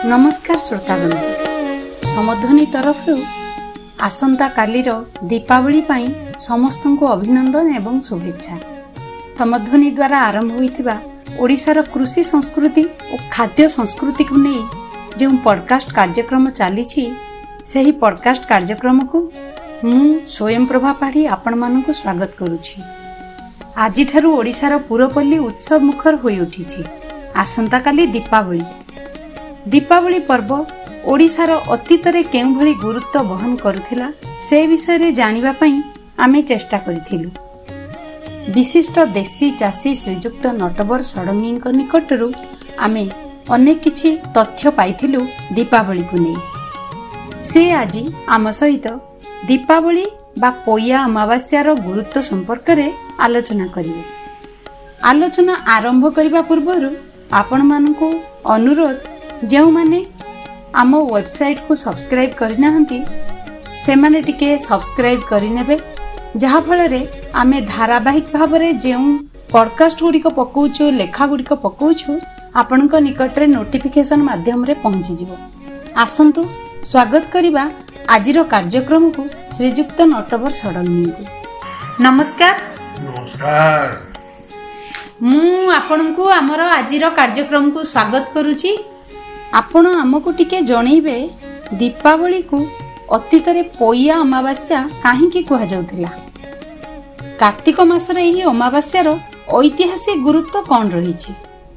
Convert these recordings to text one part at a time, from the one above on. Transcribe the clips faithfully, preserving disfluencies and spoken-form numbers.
नमस्कार श्रोतागण समध्वनि तरफ आसंता कालीर दीपावली पाई समस्त को अभिनंदन एवं शुभेच्छा। समध्वनि द्वारा आरंभ होइथिबा ओडिशार कृषि संस्कृति और खाद्य संस्कृति को नहीं जो पॉडकास्ट कार्यक्रम चली सही पॉडकास्ट कार्यक्रम को मु स्वयं प्रभा पाढ़ी आपण मानक स्वागत करुछि। आज ठारू ओडिशार पुरपल्ली उत्सव मुखर होई उठिछि। आसंता काली दीपावली दीपावली पर्व ओडिशार अतीत रे केउ भली गुरुत्व वहन करुथिला से विषय रे जानिबा पई आमे चेष्टा करिथिलु। विशिष्ट देशी चाषी श्रीजुक्त नटवर षडंगी निकटरू आमे अनेक किछि तथ्य पाइथिलु दीपावली को नहीं। से आज आम सहित दीपावली बा पोया अमावास्यार गुरुत्व संपर्क रे आलोचना करिवे। आलोचना आरंभ करिबा पूर्वरु आपण मानकु अनुरोध जो माने आम वेबसाइट को सब्सक्राइब करना से माने टिके सब्सक्राइब करनेबे जहा फल आमे धारावाहिक भाव में जो पॉडकास्ट गुड़िक पकाउछु लेखा गुड़िक पकाउछु आपणक निकट रे नोटिफिकेशन माध्यम रे पहुंची जिवो। आसंतु स्वागत करिबा आजिरो कार्यक्रम को श्रीजुक्त नटवर षडंगी को। नमस्कार नमस्कार मु आपणकु आमर आजिरो कार्यक्रम को स्वागत करूची। आपण आमको टिके जणैबे दीपावली को अतीत रे पोया अमावास्या काहींकी कुहा जाउथिला। कार्तिक मासर एही अमावास्यार ऐतिहासिक गुरुत्व कौन रहिछि?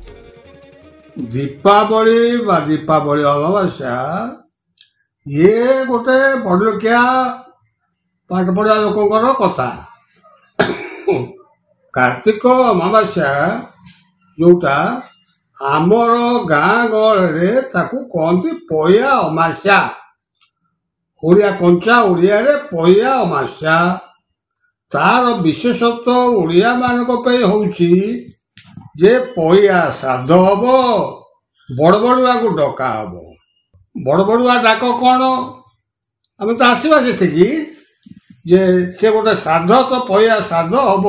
दीपावली बा दीपावली अमावास्या ये गोटे बड़लोकिया पाठ पढ़ा लोकंकर कथा। कार्तिक अमावास्या जोटा आमर गाँ गहले ताकू कहती पोया अमास्या, ओडिया कंचा ओडिया रे पोया अमास्या। तार विशेषत्व ओडिया मानक पे होउछि जे पोया श्राद्ध हब, बड़ बड़ुआ को डका हब। बड़ बड़ुआ डाक कौन आम तो आसवा सेठिकी जे से गोटे श्राद्ध तो पोया श्राद्ध हब।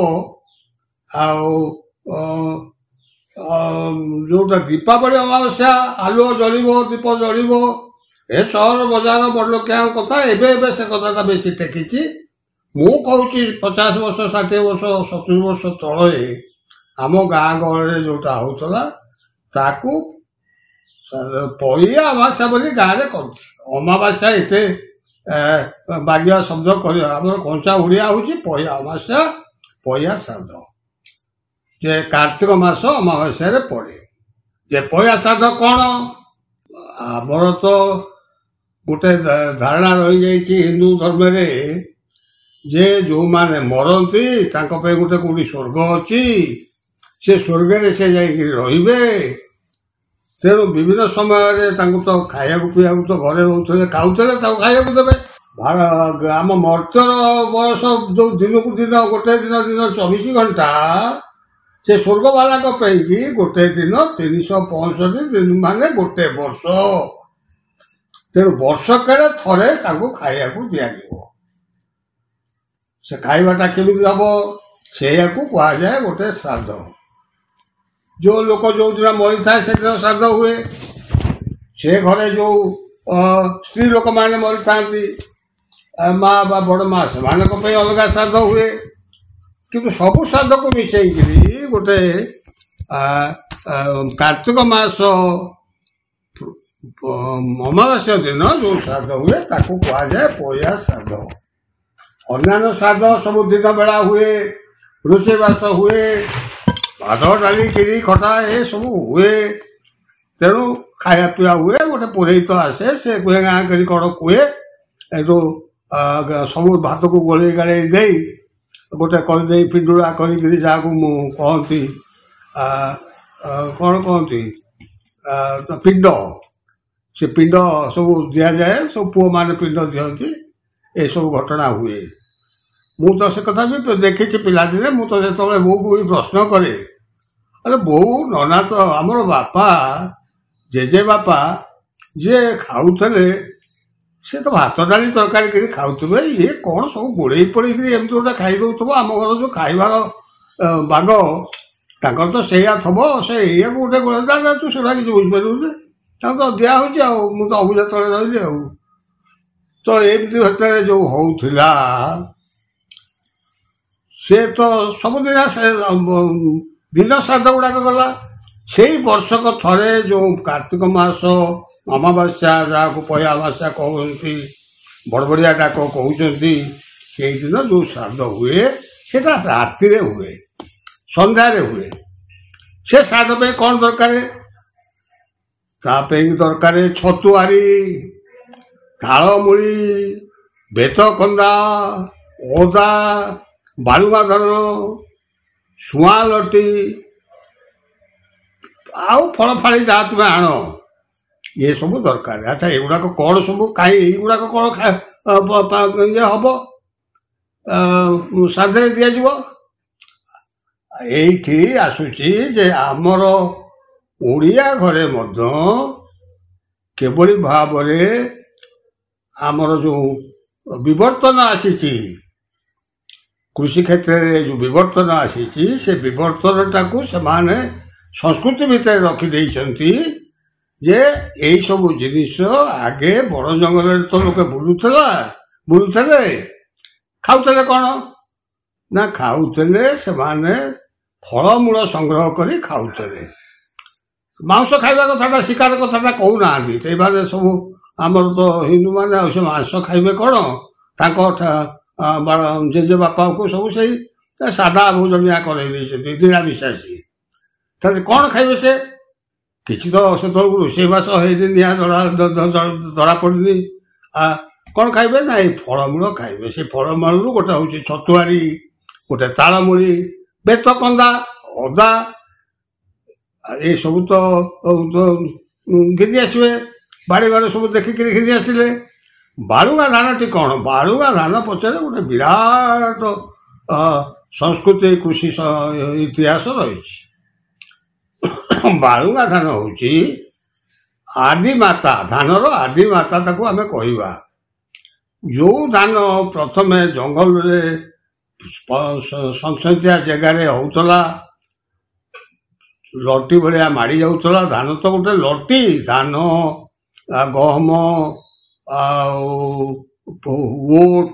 आ जोटा दीपावली अमावास्या आलुओ जलिब दीप जलिब ए सहर बजार बड़लोकिया कथा एबे एबे से कथा बेसी टेकिछि। मु कहूँ पचास वर्ष षाठी वर्ष सतुरी वर्ष तले आम गाँ गहले जोटा होता ताकू पोया अमावास्या बोली गाँव में कर अमावास्या एते बागिया शब्द कर कंचा ओडिया हूँ पोया अमावास्या पोया श्राद्ध जे कार्तिक मास अमावास्या रे पड़े। जे पोया श्राद्ध कौन आमर तो गोटे धारणा रही जाइए हिंदू धर्म रे जे जो माने मरती तांको पे गोटे कोडी स्वर्ग अच्छी से स्वर्ग रे से जाइए रहिबे। तेणु विभिन्न समय तो खाया पीया तो घरे रोते खाऊले खाया देवे। आम मर्त्यर बयस जो दिन को दिन गोटे दिन दिन चौबीस घंटा से स्वर्ग वाला गोटे दिन तीन सौ पैंसठ दिन माने गोटे वर्ष। तेणु वर्षक थरे खाया दिया से खाइबाटा केमी हम से कहुए गोटे श्राद्ध। जो लोक जो दिन मरी था से दिन श्राद्ध हुए। से घरे जो स्त्री लोक मैंने मरी था माँ बा बड़ माँ से अलग श्राद्ध हुए। किंतु सबु श्राद्ध को मिसई गोटे कार्तिक मास अमावास्या दिन जो श्राद्ध हुए ताकू कहुए पोया श्राद्ध। अन्य श्राद्ध सब दिन बेला हुए, रोषेबास हुए, भात डाली कीरी खटा ये सब हुए। तेणु खाया पीवा हुए गोटे पुरोहित आसे से गुहे गाँ कर कौन कहे जो सब भात को गोले गाड़े दे गोटे करदे पिंडुरा करी जहाँ कहती कौन कहती पिंड से पिंड सब दि जाए सब पुओ मैंने पिंड दिखती ये सब घटना हुए। मु तो से कथा भी देखी पिलादिने मु तो जो बो को भी प्रश्न करे अरे बो नना तो आमर बापा जेजे बापा जे खाऊले से तो भात डाली तरकारी कर खाऊे ये कौन सब गोड़े पड़ी एमती गोटे खाई दौब आम घर जो खाइबार बाग ताकर तो से थब से गोटे गोड़ा तू से बुझीपारू ତାଙ୍କୁ ତ ଦିଆହେଉଛି ଆଉ। ମୁଁ ତ ଅବୁଝା ତଳେ ରହିଲି ଆଉ। ତ ଏମିତି ଭିତରେ ଯେଉଁ ହେଉଥିଲା ସେ ତ ସବୁଦିନ ଦିନ ଶ୍ରାଦ୍ଧ ଗୁଡ଼ାକ ଗଲା। ସେଇ ବର୍ଷକ ଥରେ ଯେଉଁ କାର୍ତ୍ତିକ ମାସ ଅମାବାସ୍ୟା, ଯାହାକୁ ପହିଆ ଅମାବାସ୍ୟା କହୁଛନ୍ତି, ବଡ଼ବଡ଼ିଆ ଡାକ କହୁଛନ୍ତି, ସେଇଦିନ ଯେଉଁ ଶ୍ରାଦ୍ଧ ହୁଏ ସେଟା ରାତିରେ ହୁଏ, ସନ୍ଧ୍ୟାରେ ହୁଏ। ସେ ଶ୍ରାଦ୍ଧ ପାଇଁ କ'ଣ ଦରକାର? ତା ପାଇଁ ଦରକାର ଛତୁଆରି, ତାଳମୂଳି, ବେତକନ୍ଦା, ଅଦା, ବାଳୁଙ୍ଗା ଧାନ, ଶୁଆଁଲଟି ଆଉ ଫଳ ଫାଳି ଯାହା ତୁମେ ଆଣ, ଇଏ ସବୁ ଦରକାର। ଆଚ୍ଛା, ଏଗୁଡ଼ାକ କ'ଣ ସବୁ କାହିଁ ଏଇଗୁଡ଼ାକ କ'ଣ ଇଏ ହବ ଶ୍ରାଦ୍ଧରେ ଦିଆଯିବ? ଏଇଠି ଆସୁଛି ଯେ ଆମର ଓଡ଼ିଆ ଘରେ ମଧ୍ୟ କିଭଳି ଭାବରେ ଆମର ଯେଉଁ ବିବର୍ତ୍ତନ ଆସିଛି, କୃଷି କ୍ଷେତ୍ରରେ ଯେଉଁ ବିବର୍ତ୍ତନ ଆସିଛି, ସେ ବିବର୍ତ୍ତନଟାକୁ ସେମାନେ ସଂସ୍କୃତି ଭିତରେ ରଖିଦେଇଛନ୍ତି ଯେ ଏଇସବୁ ଜିନିଷ ଆଗେ ବଣ ଜଙ୍ଗଲରେ ତ ଲୋକେ ବୁଲୁଥିଲା ବୁଲୁଥିଲେ ଖାଉଥିଲେ କ'ଣ ନା ଖାଉଥିଲେ ସେମାନେ ଫଳମୂଳ ସଂଗ୍ରହ କରି ଖାଉଥିଲେ। ମାଂସ ଖାଇବା କଥାଟା, ଶିକାର କଥାଟା କହୁନାହାନ୍ତି। ସେଇମାନେ ସବୁ ଆମର ତ ହିନ୍ଦୁମାନେ ଆଉ ସେ ମାଂସ ଖାଇବେ କ'ଣ? ତାଙ୍କ ଜେଜେ ବାପାଙ୍କୁ ସବୁ ସେଇ ସାଧା ଭୋଜନିଆ କରେଇ ଦେଇଛନ୍ତି, ନିରାମିଷାସୀ। ତାହେଲେ କ'ଣ ଖାଇବେ ସେ? କିଛି ତ ସେତେବେଳକୁ ରୋଷେଇବାସ ହେଇନି, ନିଆଁ ଧରା ପଡ଼ିନି। କ'ଣ ଖାଇବେ ନା ଏଇ ଫଳମୂଳ ଖାଇବେ। ସେ ଫଳମୂଳରୁ ଗୋଟେ ହେଉଛି ଛତୁଆରି, ଗୋଟେ ତାଳମୂଳି, ବେତକନ୍ଦା, ଅଦା, ଏସବୁ ତ ଘିନି ଆସିବେ। ବାଡ଼ିଘରେ ସବୁ ଦେଖିକିରି ଘିନି ଆସିଲେ। ବାଳୁଙ୍ଗା ଧାନଟି କ'ଣ? ବାଳୁଙ୍ଗା ଧାନ ପଛରେ ଗୋଟେ ବିରାଟ ସଂସ୍କୃତି, କୃଷି ଇତିହାସ ରହିଛି। ବାଳୁଙ୍ଗା ଧାନ ହେଉଛି ଆଦିମାତା, ଧାନର ଆଦିମାତା ତାକୁ ଆମେ କହିବା। ଯେଉଁ ଧାନ ପ୍ରଥମେ ଜଙ୍ଗଲରେ ସଂସନ୍ତିଆ ଜାଗାରେ ହେଉଥିଲା, ଲଟି ଭଳିଆ ମାଡ଼ି ଯାଉଥିଲା। ଧାନ ତ ଗୋଟେ ଲଟି। ଧାନ, ଗହମ ଆଉ ଓଟ,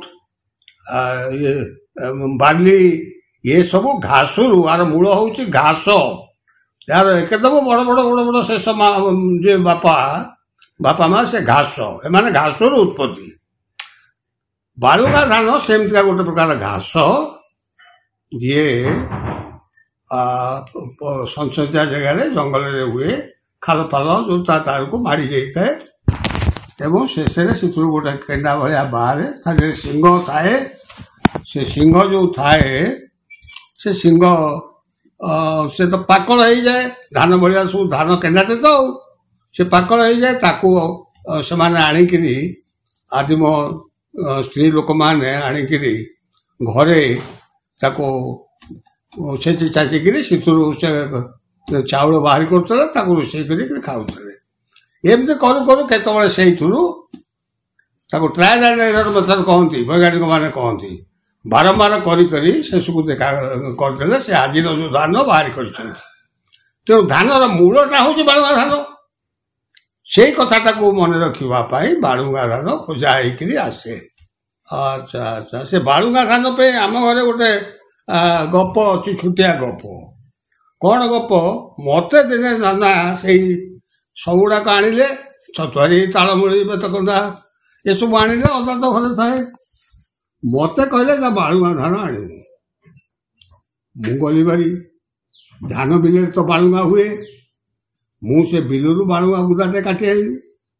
ବାର୍ଲି, ଏ ସବୁ ଘାସରୁ, ଆର ମୂଳ ହେଉଛି ଘାସ। यार एकदम बड़ बड़ बड़ बड़ शेष जे बापा बापा माँ से घास एमाने घास उत्पत्ति बालुगा धान सेमती गोटे प्रकार घास जी संसदीय जगार जंगल हुए खाल फाल जो तार को माड़ी जाए एवं शेष गोटे केंडा भाया बाहर तादेह सिंह थाए से सिंह जो थाए से सिंह से तो पाकल हो जाए धान भाया सब धान केंडाटे तो से पाकल हो जाए ताकू से माने आणिकी आदिम स्त्री लोक मैंने आणिकी घरे ताको छेची चाचिकी से चाउल बाहर कर रोषे कर खाऊले एमती करू करू केतबले से ट्रायल एंड एरर मेथड कहती वैज्ञानिक मैंने कहती बारंबार करी करी शेष को देखा करदे से आज जो धान बाहर कर तेणु धानर मूलटा हूँ बालुगा धान से कथाटा को मन रखापी बालुगा धान खोजा होकर आसे। अच्छा अच्छा से बालुगा धान पे आम घरे गोटे गप अच्छी छुटिया गप कौन गप मत दिने नाना से सबुड़ाक आनिले छतुआरी तालमुड़ी बेतकंदा ये सब आनिले अदा तो घरे थाए मत कहले ना बालुगा धान आने मु गली बारी धान बिल तो बालुगा हुए मु से बिलू बालुगा बुदाटे काटी आईली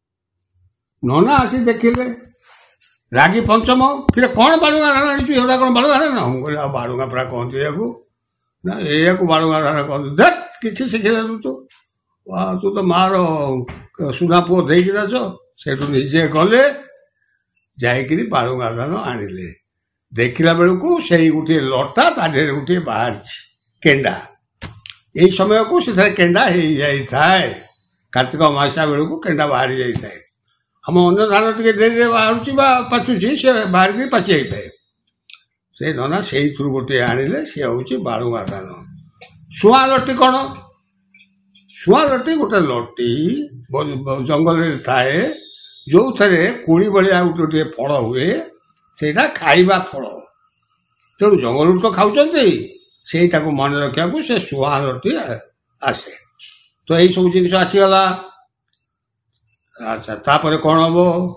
नना आसी देखिले रागी पंचम फिर कौन बालुगा धान आनी एवं कौन बालुगा धान ना कहले बालुगा पूरा कहती या ना या बालुगा धान कहते देख किसी शिखे तू तू तो मार सुना पुओ देना से निजे गले जाकि बालुगा धान आनिले देखला बेलू से गोटे लटा तादेह गोटे बाहर केंडा यही समय को से केंडा हो जाए कार्तिक अमावस्या बेलू केंडा बाहरी जाए आम अन्न धान टे डेरी बाहर पाचुची से बाहर की पाची जाए से नना से गोटे आनिले सी हूँ बालुगा धान शुआ लटी कौन ଶୁଆଁ ଲଟି ଗୋଟେ ଲଟି ଜଙ୍ଗଲରେ ଥାଏ, ଯୋଉଥିରେ କୋଳି ଭଳିଆ ଗୋଟେ ଗୋଟିଏ ଫଳ ହୁଏ, ସେଇଟା ଖାଇବା ଫଳ। ତେଣୁ ଜଙ୍ଗଲରୁ ତ ଖାଉଛନ୍ତି, ସେଇଟାକୁ ମନେ ରଖିବାକୁ ସେ ଶୁଆଁ ଲଟି ଆସେ। ତ ଏଇ ସବୁ ଜିନିଷ ଆସିଗଲା। ଆଚ୍ଛା, ତାପରେ କ'ଣ ହବ?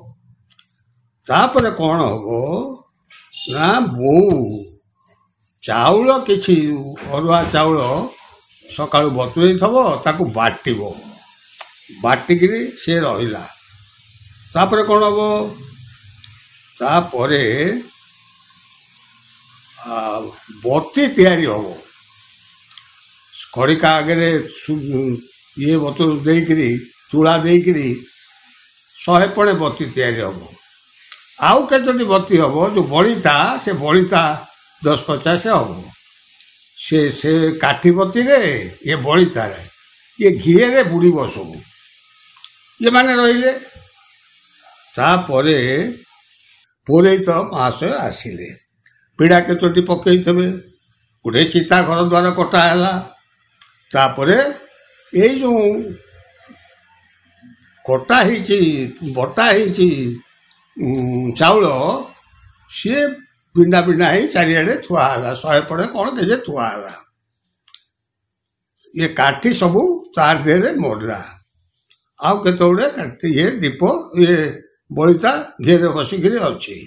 ତାପରେ କ'ଣ ହବ ନା, ବୋଉ ଚାଉଳ କିଛି ଅରୁଆ ଚାଉଳ ସକାଳୁ ବତୁରେଇଥିବ, ତାକୁ ବାଟିବ। ବାଟିକିରି ସେ ରହିଲା। ତାପରେ କ'ଣ ହବ? ତାପରେ ବତି ତିଆରି ହବ। ଖଡ଼ିକା ଆଗରେ ଇଏ ବତୁର ଦେଇକିରି, ତୁଳା ଦେଇକିରି ଶହେ ପଣେ ବତି ତିଆରି ହବ। ଆଉ କେତୋଟି ବତି ହବ, ଯୋଉ ବଳିତା, ସେ ବଳିତା ଦଶ ପଚାଶ ହବ। ସେ ସେ କାଠି ବତିରେ, ଇଏ ବଳିତାରେ, ଇଏ ଘିଏରେ ବୁଡ଼ିବ ସବୁ। ଏମାନେ ରହିଲେ। ତାପରେ ପୁରୋହିତ ମହାଶୟ ଆସିଲେ। ପିଢ଼ା କେତୋଟି ପକେଇଥିବେ, ଗୋଟେ ଚିତା ଘର ଦ୍ୱାର କଟା ହେଲା। ତାପରେ ଏଇ ଯୋଉ କଟା ହେଇଛି, ବଟା ହେଇଛି ଚାଉଳ, ସିଏ ବିଣ୍ଡା ବିଣ୍ଡା ହେଇ ଚାରିଆଡ଼େ ଥୁଆ ହେଲା। ଶହେ ପଡ଼େ କ'ଣ କେजे ଥୁଆ ହେଲା। ଇଏ କାଠି ସବୁ ତାର ଦେହରେ ମରିଲା। ଆଉ କେତେ ଗୁଡ଼େ କାଠି, ଇଏ ଦୀପ, ଇଏ ବଳିତା ଘିଅରେ ବସିକିରି ଅଛି।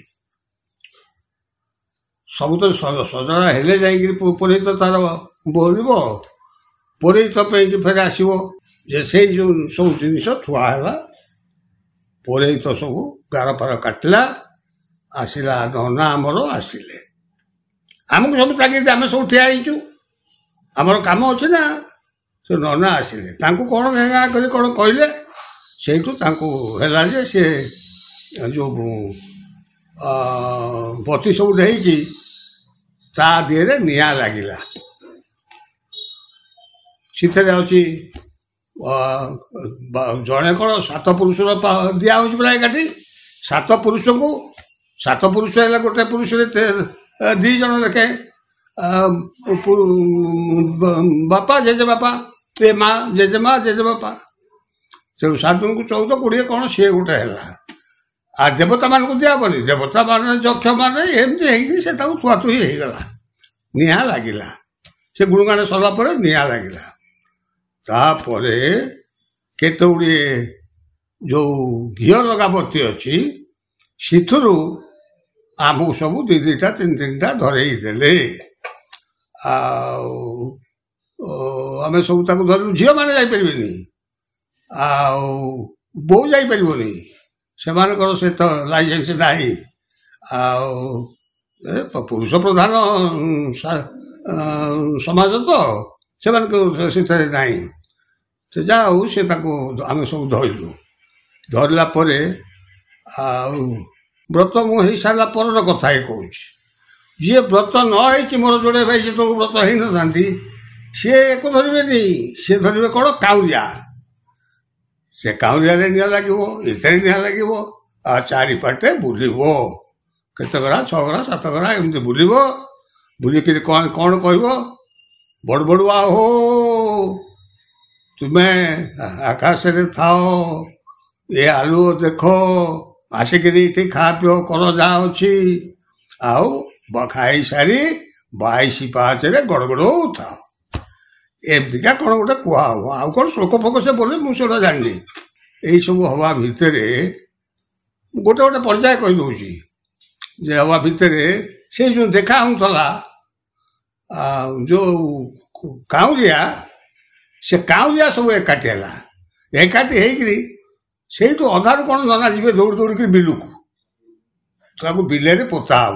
ସବୁ ତ ସଜଡ଼ା ହେଲେ ଯାଇକିରି ପୁରୋହିତ ତାର ବୋଲିବ, ପୁରୋହିତ ପାଇଁକି ଫେରେ ଆସିବ। ଯେ ସେଇ ଯୋଉ ସବୁ ଜିନିଷ ଥୁଆ ହେଲା, ପୁରୋହିତ ସବୁ ଗାର ଫାର କାଟିଲା, ଆସିଲା। ନନା ଆମର ଆସିଲେ, ଆମକୁ ସବୁ ତାଗିଦ, ଆମେ ସବୁ ଠିଆ ହେଇଛୁ, ଆମର କାମ ଅଛି ନା। ସେ ନନା ଆସିଲେ, ତାଙ୍କୁ କ'ଣ ଘେଙ୍ଗା କରି କ'ଣ କହିଲେ। ସେଇଠୁ ତାଙ୍କୁ ହେଲା ଯେ ସେ ଯୋଉ ବତି ସବୁ ହେଇଛି, ତା ଦେହରେ ନିଆଁ ଲାଗିଲା। ସେଥିରେ ଅଛି ଜଣେ କ'ଣ ସାତ ପୁରୁଷର ଦିଆହେଉଛି ପ୍ରାୟ କାଠି। ସାତ ପୁରୁଷଙ୍କୁ, ସାତ ପୁରୁଷ ହେଲେ ଗୋଟେ ପୁରୁଷରେ ଦି ଜଣ ଲେଖେ, ବାପା ଜେଜେ ବାପା, ଏ ମା ଜେଜେ ମା ଜେଜେ ବାପା। ତେଣୁ ସାତଙ୍କୁ ଚଉଦ କୋଡ଼ିଏ କ'ଣ ସିଏ ଗୋଟେ ହେଲା। ଆଉ ଦେବତା ମାନଙ୍କୁ ଦିଆହବନି, ଦେବତା ମାନେ ଯକ୍ଷ ମାନେ ଏମିତି ହେଇକି ସେ ତାକୁ ଥୁଆଥୁଇ ହେଇଗଲା। ନିଆଁ ଲାଗିଲା। ସେ ଗୁଣଗାଣ ସରିଲା ପରେ ନିଆଁ ଲାଗିଲା। ତାପରେ କେତେ ଗୁଡ଼ିଏ ଯୋଉ ଘିଅ ଲଗା ବତି ଅଛି, ସେଥିରୁ ଆମକୁ ସବୁ ଦି ଦିଟା ତିନି ତିନିଟା ଧରେଇ ଦେଲେ। ଆଉ ଆମେ ସବୁ ତାକୁ ଧରିଲୁ। ଝିଅମାନେ ଯାଇପାରିବେନି, ଆଉ ବୋଉ ଯାଇପାରିବନି, ସେମାନଙ୍କର ସେ ତ ଲାଇସେନ୍ସ ନାହିଁ। ଆଉ ପୁରୁଷ ପ୍ରଧାନ ସମାଜ ତ, ସେମାନଙ୍କ ସେଥିରେ ନାହିଁ। ସେ ଯାହା ହଉ, ସେ ତାକୁ ଆମେ ସବୁ ଧରିଲୁ। ଧରିଲା ପରେ ଆଉ ବ୍ରତ ମୁଁ ହେଇସାରିଲା ପରର କଥା ହିଁ କହୁଛି। ଯିଏ ବ୍ରତ ନ ହେଇଛି, ମୋର ଯୋଡ଼େ ଭାଇ ଯେତେବେଳେ ବ୍ରତ ହେଇନଥାନ୍ତି, ସିଏ ଏକୁ ଧରିବେନି। ସିଏ ଧରିବେ କ'ଣ? କାଉରିଆ। ସେ କାଉରିଆରେ ନିଆଁ ଲାଗିବ, ଏଥିରେ ନିଆଁ ଲାଗିବ, ଆଉ ଚାରିପାଟେ ବୁଲିବ। କେତେ ଘରା, ଛଅ ଘରା, ସାତ ଘରା ଏମିତି ବୁଲିବ। ବୁଲିକିରି କ'ଣ କ'ଣ କହିବ? ବଡ଼ ବଡ଼ୁଆ ହୋ, ତୁମେ ଆକାଶରେ ଥାଅ, ଏ ଆଲୁଅ ଦେଖ, ଆସିକିରି ଏଠି ଖା ପିଅ କର ଯାହା ଅଛି। ଆଉ ଖାଇସାରି ବାଇଶ ପାହାଚରେ ଗଡ଼ ଗଡ଼ ହଉଥାଅ। ଏମିତିକା କ'ଣ ଗୋଟେ କୁହା ହବ। ଆଉ କ'ଣ ଶ୍ଲୋକ ଫୋକ ସେ ବୋଲେ, ମୁଁ ସେଗୁଡ଼ା ଜାଣିନି। ଏଇସବୁ ହବା ଭିତରେ ଗୋଟେ ଗୋଟେ ପର୍ଯ୍ୟାୟ କହିଦେଉଛି। ଯେ ହବା ଭିତରେ ସେଇ ଯେଉଁ ଦେଖା ହେଉଥିଲା ଯୋଉ କାଉରିଆ, ସେ କାଉରିଆ ସବୁ ଏକାଠି ହେଲା। ଏକାଠି ହେଇକିରି ସେଇଠୁ ଅଧାରୁ କ'ଣ ନନା ଯିବେ ଦୌଡ଼ି ଦୌଡ଼ିକିରି ବିଲକୁ, ତାକୁ ବିଲରେ ପୋତା ହବ।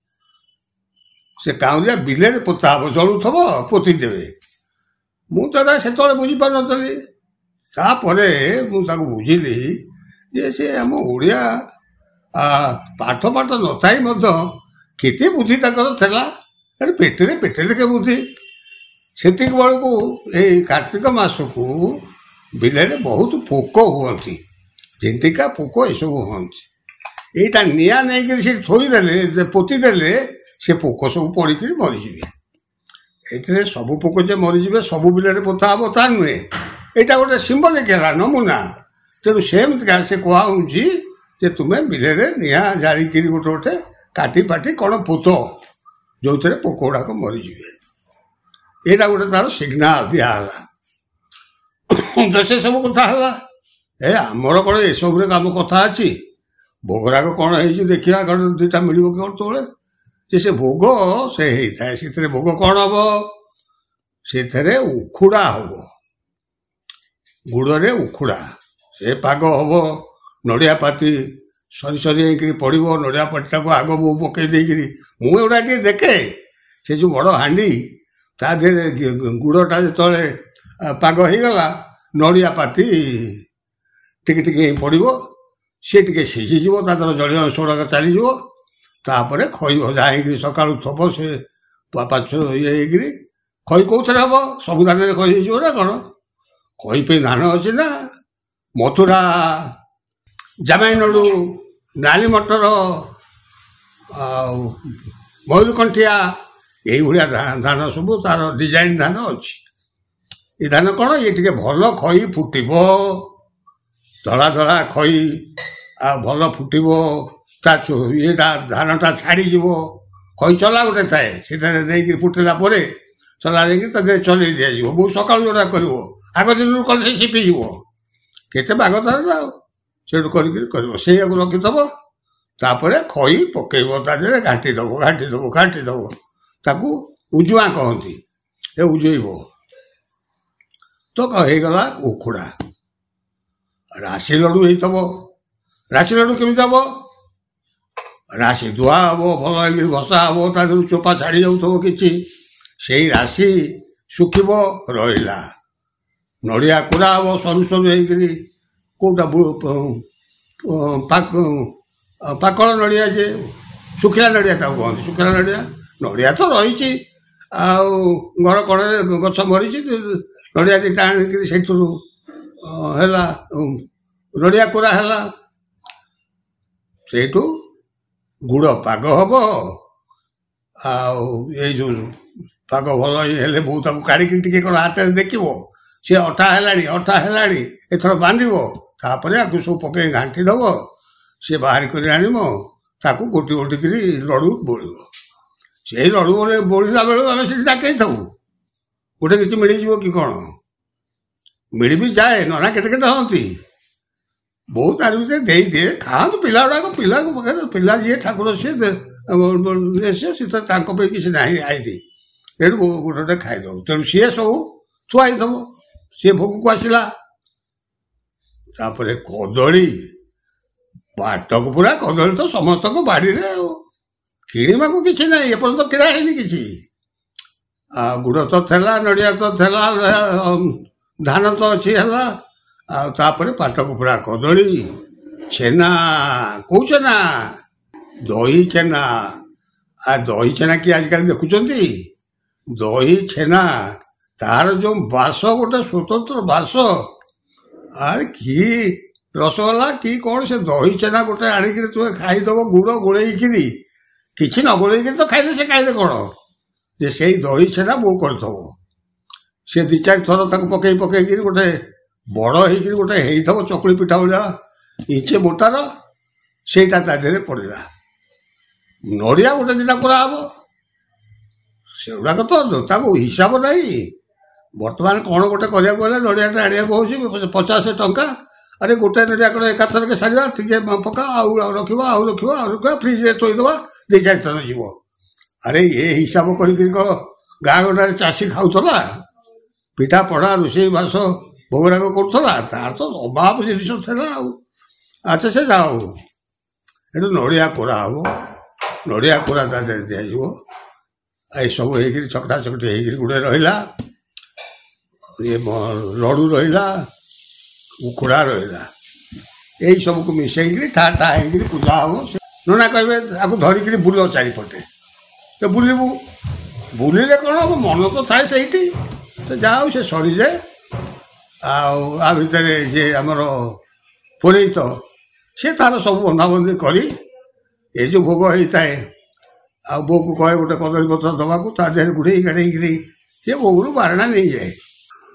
ସେ କାଉରିଆ ବିଲରେ ପୋତା ହବ, ଜଳୁଥିବ, ପୋତି ଦେବେ। ମୁଁ ତ ସେତେବେଳେ ବୁଝିପାରୁନଥିଲି। ତାପରେ ମୁଁ ତାକୁ ବୁଝିଲି ଯେ ସେ ଆମ ଓଡ଼ିଆ ପାଠ ପାଠ ନଥାଇ ମଧ୍ୟ କେତେ ବୁଦ୍ଧି ତାଙ୍କର ଥିଲା। ପେଟରେ ପେଟେ ଲେଖେ ବୁଦ୍ଧି। ସେତିକି ବେଳକୁ ଏଇ କାର୍ତ୍ତିକ ମାସକୁ ବିଲରେ ବହୁତ ପୋକ ହୁଅନ୍ତି, ଝିଣ୍ଟିକା ପୋକ ଏସବୁ ହୁଅନ୍ତି। ଏଇଟା ନିଆଁ ନେଇକିରି ସେଠି ଥୋଇଦେଲେ, ପୋତି ଦେଲେ, ସେ ପୋକ ସବୁ ପଡ଼ିକିରି ମରିଯିବେ। ଏଥିରେ ସବୁ ପୋକ ଯେ ମରିଯିବେ, ସବୁ ବିଲରେ ପୋତା ହବ ତା ନୁହେଁ। ଏଇଟା ଗୋଟେ ସିମ୍ବଲିକ ହେଲା ନମୁନା। ତେଣୁ ସେମିତିକା ସେ କୁହାହେଉଛି ଯେ ତୁମେ ବିଲରେ ନିଆଁ ଜାଳିକିରି ଗୋଟେ ଗୋଟେ କାଟି ପାଟି କ'ଣ ପୋତ, ଯେଉଁଥିରେ ପୋକ ଗୁଡ଼ାକ ମରିଯିବେ। ଏଇଟା ଗୋଟେ ତାର ସିଗ୍ନାଲ ଦିଆହେଲା। ତ ସେ ସବୁ କଥା ହେଲା। ଏ ଆମର କ'ଣ ଏସବୁରେ କାମ କଥା ଅଛି? ଭୋଗରାଗ କ'ଣ ହେଇଛି ଦେଖିବା, କ'ଣ ଦୁଇଟା ମିଳିବ କି କ'ଣ ତୋଳେ। ଯେ ସେ ଭୋଗ ସେ ହେଇଥାଏ, ସେଥିରେ ଭୋଗ କ'ଣ ହବ? ସେଥିରେ ଉଖୁଡ଼ା ହବ, ଗୁଡ଼ରେ ଉଖୁଡ଼ା। ସେ ପାଗ ହବ, ନଡ଼ିଆ ପାତି ସରି ସରି ହେଇକିରି ପଡ଼ିବ। ନଡ଼ିଆ ପାତିଟାକୁ ଆଗ ବୋଉ ପକେଇ ଦେଇକିରି, ମୁଁ ଏଗୁଡ଼ା ଟିକେ ଦେଖେ, ସେ ଯେଉଁ ବଡ଼ ହାଣ୍ଡି ତା ଦେହରେ ଗୁଡ଼ଟା ଯେତେବେଳେ ପାଗ ହେଇଗଲା, ନଡ଼ିଆ ପାତି ଟିକେ ଟିକେ ହେଇ ପଡ଼ିବ, ସିଏ ଟିକେ ସିଝିଯିବ, ତା ଦେହର ଜଳୀୟ ଅଂଶ ଗୁଡ଼ାକ ଚାଲିଯିବ। ତାପରେ ଖଇ ଭଜା ହେଇକିରି ସକାଳୁ ଥବ, ସେ ପାଛ ଇଏ ହେଇକିରି। ଖଇ କୋଉଥିରେ ହବ? ସବୁ ଧାନରେ ଖଇ ହେଇଯିବ ନା କ'ଣ? ଖଇ ପାଇଁ ଧାନ ଅଛି ନା। ମଥୁରା, ଜାମାଇନଡୁ, ନାଲି ମଟର, ଆଉ ମୟୂରକଣ୍ଠିଆ, ଏଇଭଳିଆ ଧାନ ସବୁ ତାର ଡିଜାଇନ ଧାନ ଅଛି। ଏ ଧାନ କ'ଣ? ଇଏ ଟିକେ ଭଲ ଖଇ ଫୁଟିବ, ଧଳା ଧଳା ଖଇ, ଆଉ ଭଲ ଫୁଟିବ। ତା ଇଏଟା ଧାନଟା ଛାଡ଼ିଯିବ। ଖଇ ଚଲା ଗୋଟେ ଥାଏ, ସେଥିରେ ଦେଇକି ଫୁଟିଲା ପରେ ଚଲା ଦେଇକି ତା ଦେହରେ ଚଲେଇ ଦିଆଯିବ। ବହୁତ ସକାଳୁ ଯୋଉଟା କରିବ, ଆଗ ଦିନରୁ କଲେ ସେ ଶିପିଯିବ। କେତେ ବାଗ ତାର ଆଉ, ସେଇଠୁ କରିକିରି କରିବ। ସେଇଆକୁ ରଖିଦେବ। ତାପରେ ଖଇ ପକେଇବ, ତା ଦେହରେ ଘାଣ୍ଟି ଦେବ, ଘାଣ୍ଟି ଦେବ, ଘାଣ୍ଟି ଦେବ। ତାକୁ ଉଜୁଆ କହନ୍ତି। ଏ ଉଜେଇବ ତ ହେଇଗଲା ଉଖୁଡ଼ା। ରାଶି ଲଡ଼ୁ ହେଇଥିବ। ରାଶି ଲଡ଼ୁ କେମିତି ହବ? ରାଶି ଧୁଆ ହବ, ଭଲ ହେଇକିରି ଘଷା ହବ, ତା ଦେହରୁ ଚୋପା ଛାଡ଼ି ଯାଉଥିବ କିଛି। ସେଇ ରାଶି ଶୁଖିବ, ରହିଲା। ନଡ଼ିଆ କୋରା ହବ ସରୁ ସରୁ ହେଇକିରି। କୋଉଟା ପାକଳ ନଡ଼ିଆ, ଯେ ଶୁଖିଲା ନଡ଼ିଆ ତାକୁ କହନ୍ତି, ଶୁଖିଲା ନଡ଼ିଆ। ନଡ଼ିଆ ତ ରହିଛି, ଆଉ ଘର କଡ଼ରେ ଗଛ ମରିଛି, ନଡ଼ିଆ ଦିଟା ଆଣିକିରି ସେଇଥିରୁ ହେଲା ନଡ଼ିଆ କୋରା ହେଲା। ସେଇଠୁ ଗୁଡ଼ ପାଗ ହବ। ଆଉ ଏଇ ଯୋଉ ପାଗ ଭଲ ହେଲେ ବୋଉ ତାକୁ କାଢ଼ିକି ଟିକେ କ'ଣ ହାତରେ ଦେଖିବ, ସେ ଅଠା ହେଲାଣି, ଅଠା ହେଲାଣି, ଏଥର ବାନ୍ଧିବ। ତାପରେ ଆକୁ ସବୁ ପକେଇ ଘାଣ୍ଟି ଦେବ। ସେ ବାହାରି କରି ଆଣିବ, ତାକୁ ଗୋଟି ଗୋଟିକିରି ଲଡ଼ୁ ବୋଳିବ। ସେଇ ଲଡ଼ୁ ବୋଳିଲା ବେଳକୁ ଆମେ ସେଠି ଡାକେଇଥାଉ, ଗୋଟେ କିଛି ମିଳିଯିବ କି କ'ଣ। ମିଳି ବି ଯାଏ, ନନା କେତେ କେତେ ହଅନ୍ତି। ବୋଉ ତାର ଭିତରେ ଦେଇଦିଏ, ଖାଆନ୍ତୁ ପିଲା ଗୁଡ଼ାକ। ପିଲାକୁ ପାଖରେ ପିଲା ଯିଏ ଠାକୁର ସିଏ ସିଏ ସେ ତାଙ୍କ ପାଇଁ କିଛି ନାହିଁ ଆଇଦି। ଏଠୁ ଗୋଟେ ଗୋଟେ ଖାଇଦେବ। ତେଣୁ ସିଏ ସବୁ ଥୁଆଇଦେବ, ସିଏ ଭୋଗକୁ ଆସିଲା। ତାପରେ କଦଳୀ, ବାଟକୁ ପୁରା କଦଳୀ ତ ସମସ୍ତଙ୍କ ବାଡ଼ିରେ ଆଉ, କିଣିବାକୁ କିଛି ନାହିଁ। ଏପର୍ଯ୍ୟନ୍ତ କିଣା ହେଇନି କିଛି। ଆଉ ଗୁଡ଼ ତ ଥିଲା, ନଡ଼ିଆ ତ ଥିଲା, ଧାନ ତ ଅଛି ହେଲା। ଆଉ ତାପରେ ପାଟକୁ ପୁରା କଦଳୀ, ଛେନା। କୋଉ ଛେନା? ଦହି ଛେନା। ଆ ଦହି ଛେନା କି ଆଜିକାଲି ଦେଖୁଛନ୍ତି? ଦହି ଛେନା, ତାର ଯୋଉ ବାସ, ଗୋଟେ ସ୍ୱତନ୍ତ୍ର ବାସ। ଆରେ କି ରସଗୋଲା କି କ'ଣ, ସେ ଦହି ଛେନା ଗୋଟେ ଆଣିକିରି ତୁମେ ଖାଇଦେବ, ଗୁଡ଼ ଗୋଳେଇକିରି। କିଛି ନ ଗୋଳେଇକିରି ତ ଖାଇଲେ ସେ ଖାଇଲେ କ'ଣ, ଯେ ସେଇ ଦହି ଛେନା ବୋଉ କରିଥିବ। ସେ ଦି ଚାରି ଥର ତାକୁ ପକେଇ ପକେଇକିରି ଗୋଟେ ବଡ଼ ହେଇକିରି ଗୋଟେ ହେଇଥିବ ଚକୁଳି ପିଠା ଭଳିଆ, ଇଞ୍ଚେ ମୋଟାର। ସେଇଟା ତା ଦେହରେ ପଡ଼ିଲା। ନଡ଼ିଆ ଗୋଟେ ଦିଟା କରାହବ। ସେଗୁଡ଼ାକ ତ ତାକୁ ହିସାବ ନାହିଁ। ବର୍ତ୍ତମାନ କ'ଣ ଗୋଟେ କରିବାକୁ ହେଲେ ନଡ଼ିଆଟା ଆଣିବାକୁ ହେଉଛି ପଚାଶ ଟଙ୍କା। ଆରେ ଗୋଟେ ନଡ଼ିଆ କ'ଣ ଏକାଥରକେ ସାରିବା, ଟିକେ ପକା, ଆଉ ରଖିବା, ଆଉ ରଖିବା, ଆଉ ରଖିବା, ଫ୍ରିଜରେ ଥୋଇଦେବା, ଦୁଇ ଚାରି ଥର ଯିବ। ଆରେ ଏ ହିସାବ କରିକିରି କ'ଣ ଗାଁ ଗଣ୍ଡାରେ ଚାଷୀ ଖାଉଥିଲା? ପିଠା ପଢ଼ା, ରୋଷେଇ ବାସ, ଭୋଗରାଗ କରୁଥିଲା? ତାର ତ ଅଭାବ ଜିନିଷ ଥିଲା ଆଉ। ଆଚ୍ଛା ସେ ଯାଉ। ଏଠୁ ନଡ଼ିଆ କୋରା ହବ, ନଡ଼ିଆ କୋରା ତା ଦେହରେ ଦିଆଯିବ। ଏସବୁ ହେଇକିରି ଚକଟା ଚକଟି ହେଇକିରି ଗୋଟେ ରହିଲା। ଇଏ ଲଡ଼ୁ ରହିଲା, ଉଖୁଡ଼ା ରହିଲା। ଏଇ ସବୁକୁ ମିଶେଇକିରି ଠା ଠା ହେଇକିରି ପୂଜା ହବ। ନନା କହିବେ ଆକୁ ଧରିକିରି ବୁଲ ଚାରିପଟେ। ତ ବୁଲିବୁ, ବୁଲିଲେ କ'ଣ ହବ? ମନ ତ ଥାଏ ସେଇଠି। ତ ଯାହା ହଉ ସେ ସରିଯାଏ। ଆଉ ଆ ଭିତରେ ଯେ ଆମର ପୁରୋହିତ, ସେ ତାର ସବୁ ବନ୍ଧାବନ୍ଧି କରି ଏ ଯେଉଁ ଭୋଗ ହେଇଥାଏ, ଆଉ ବୋଉକୁ କହେ ଗୋଟେ କଦଳୀପତ୍ର ଦେବାକୁ, ତା ଦେହରେ ଗୁଡ଼େଇ ଗାଡ଼େଇକିରି ସେ ବୋଉରୁ ବାରଣା ନେଇଯାଏ।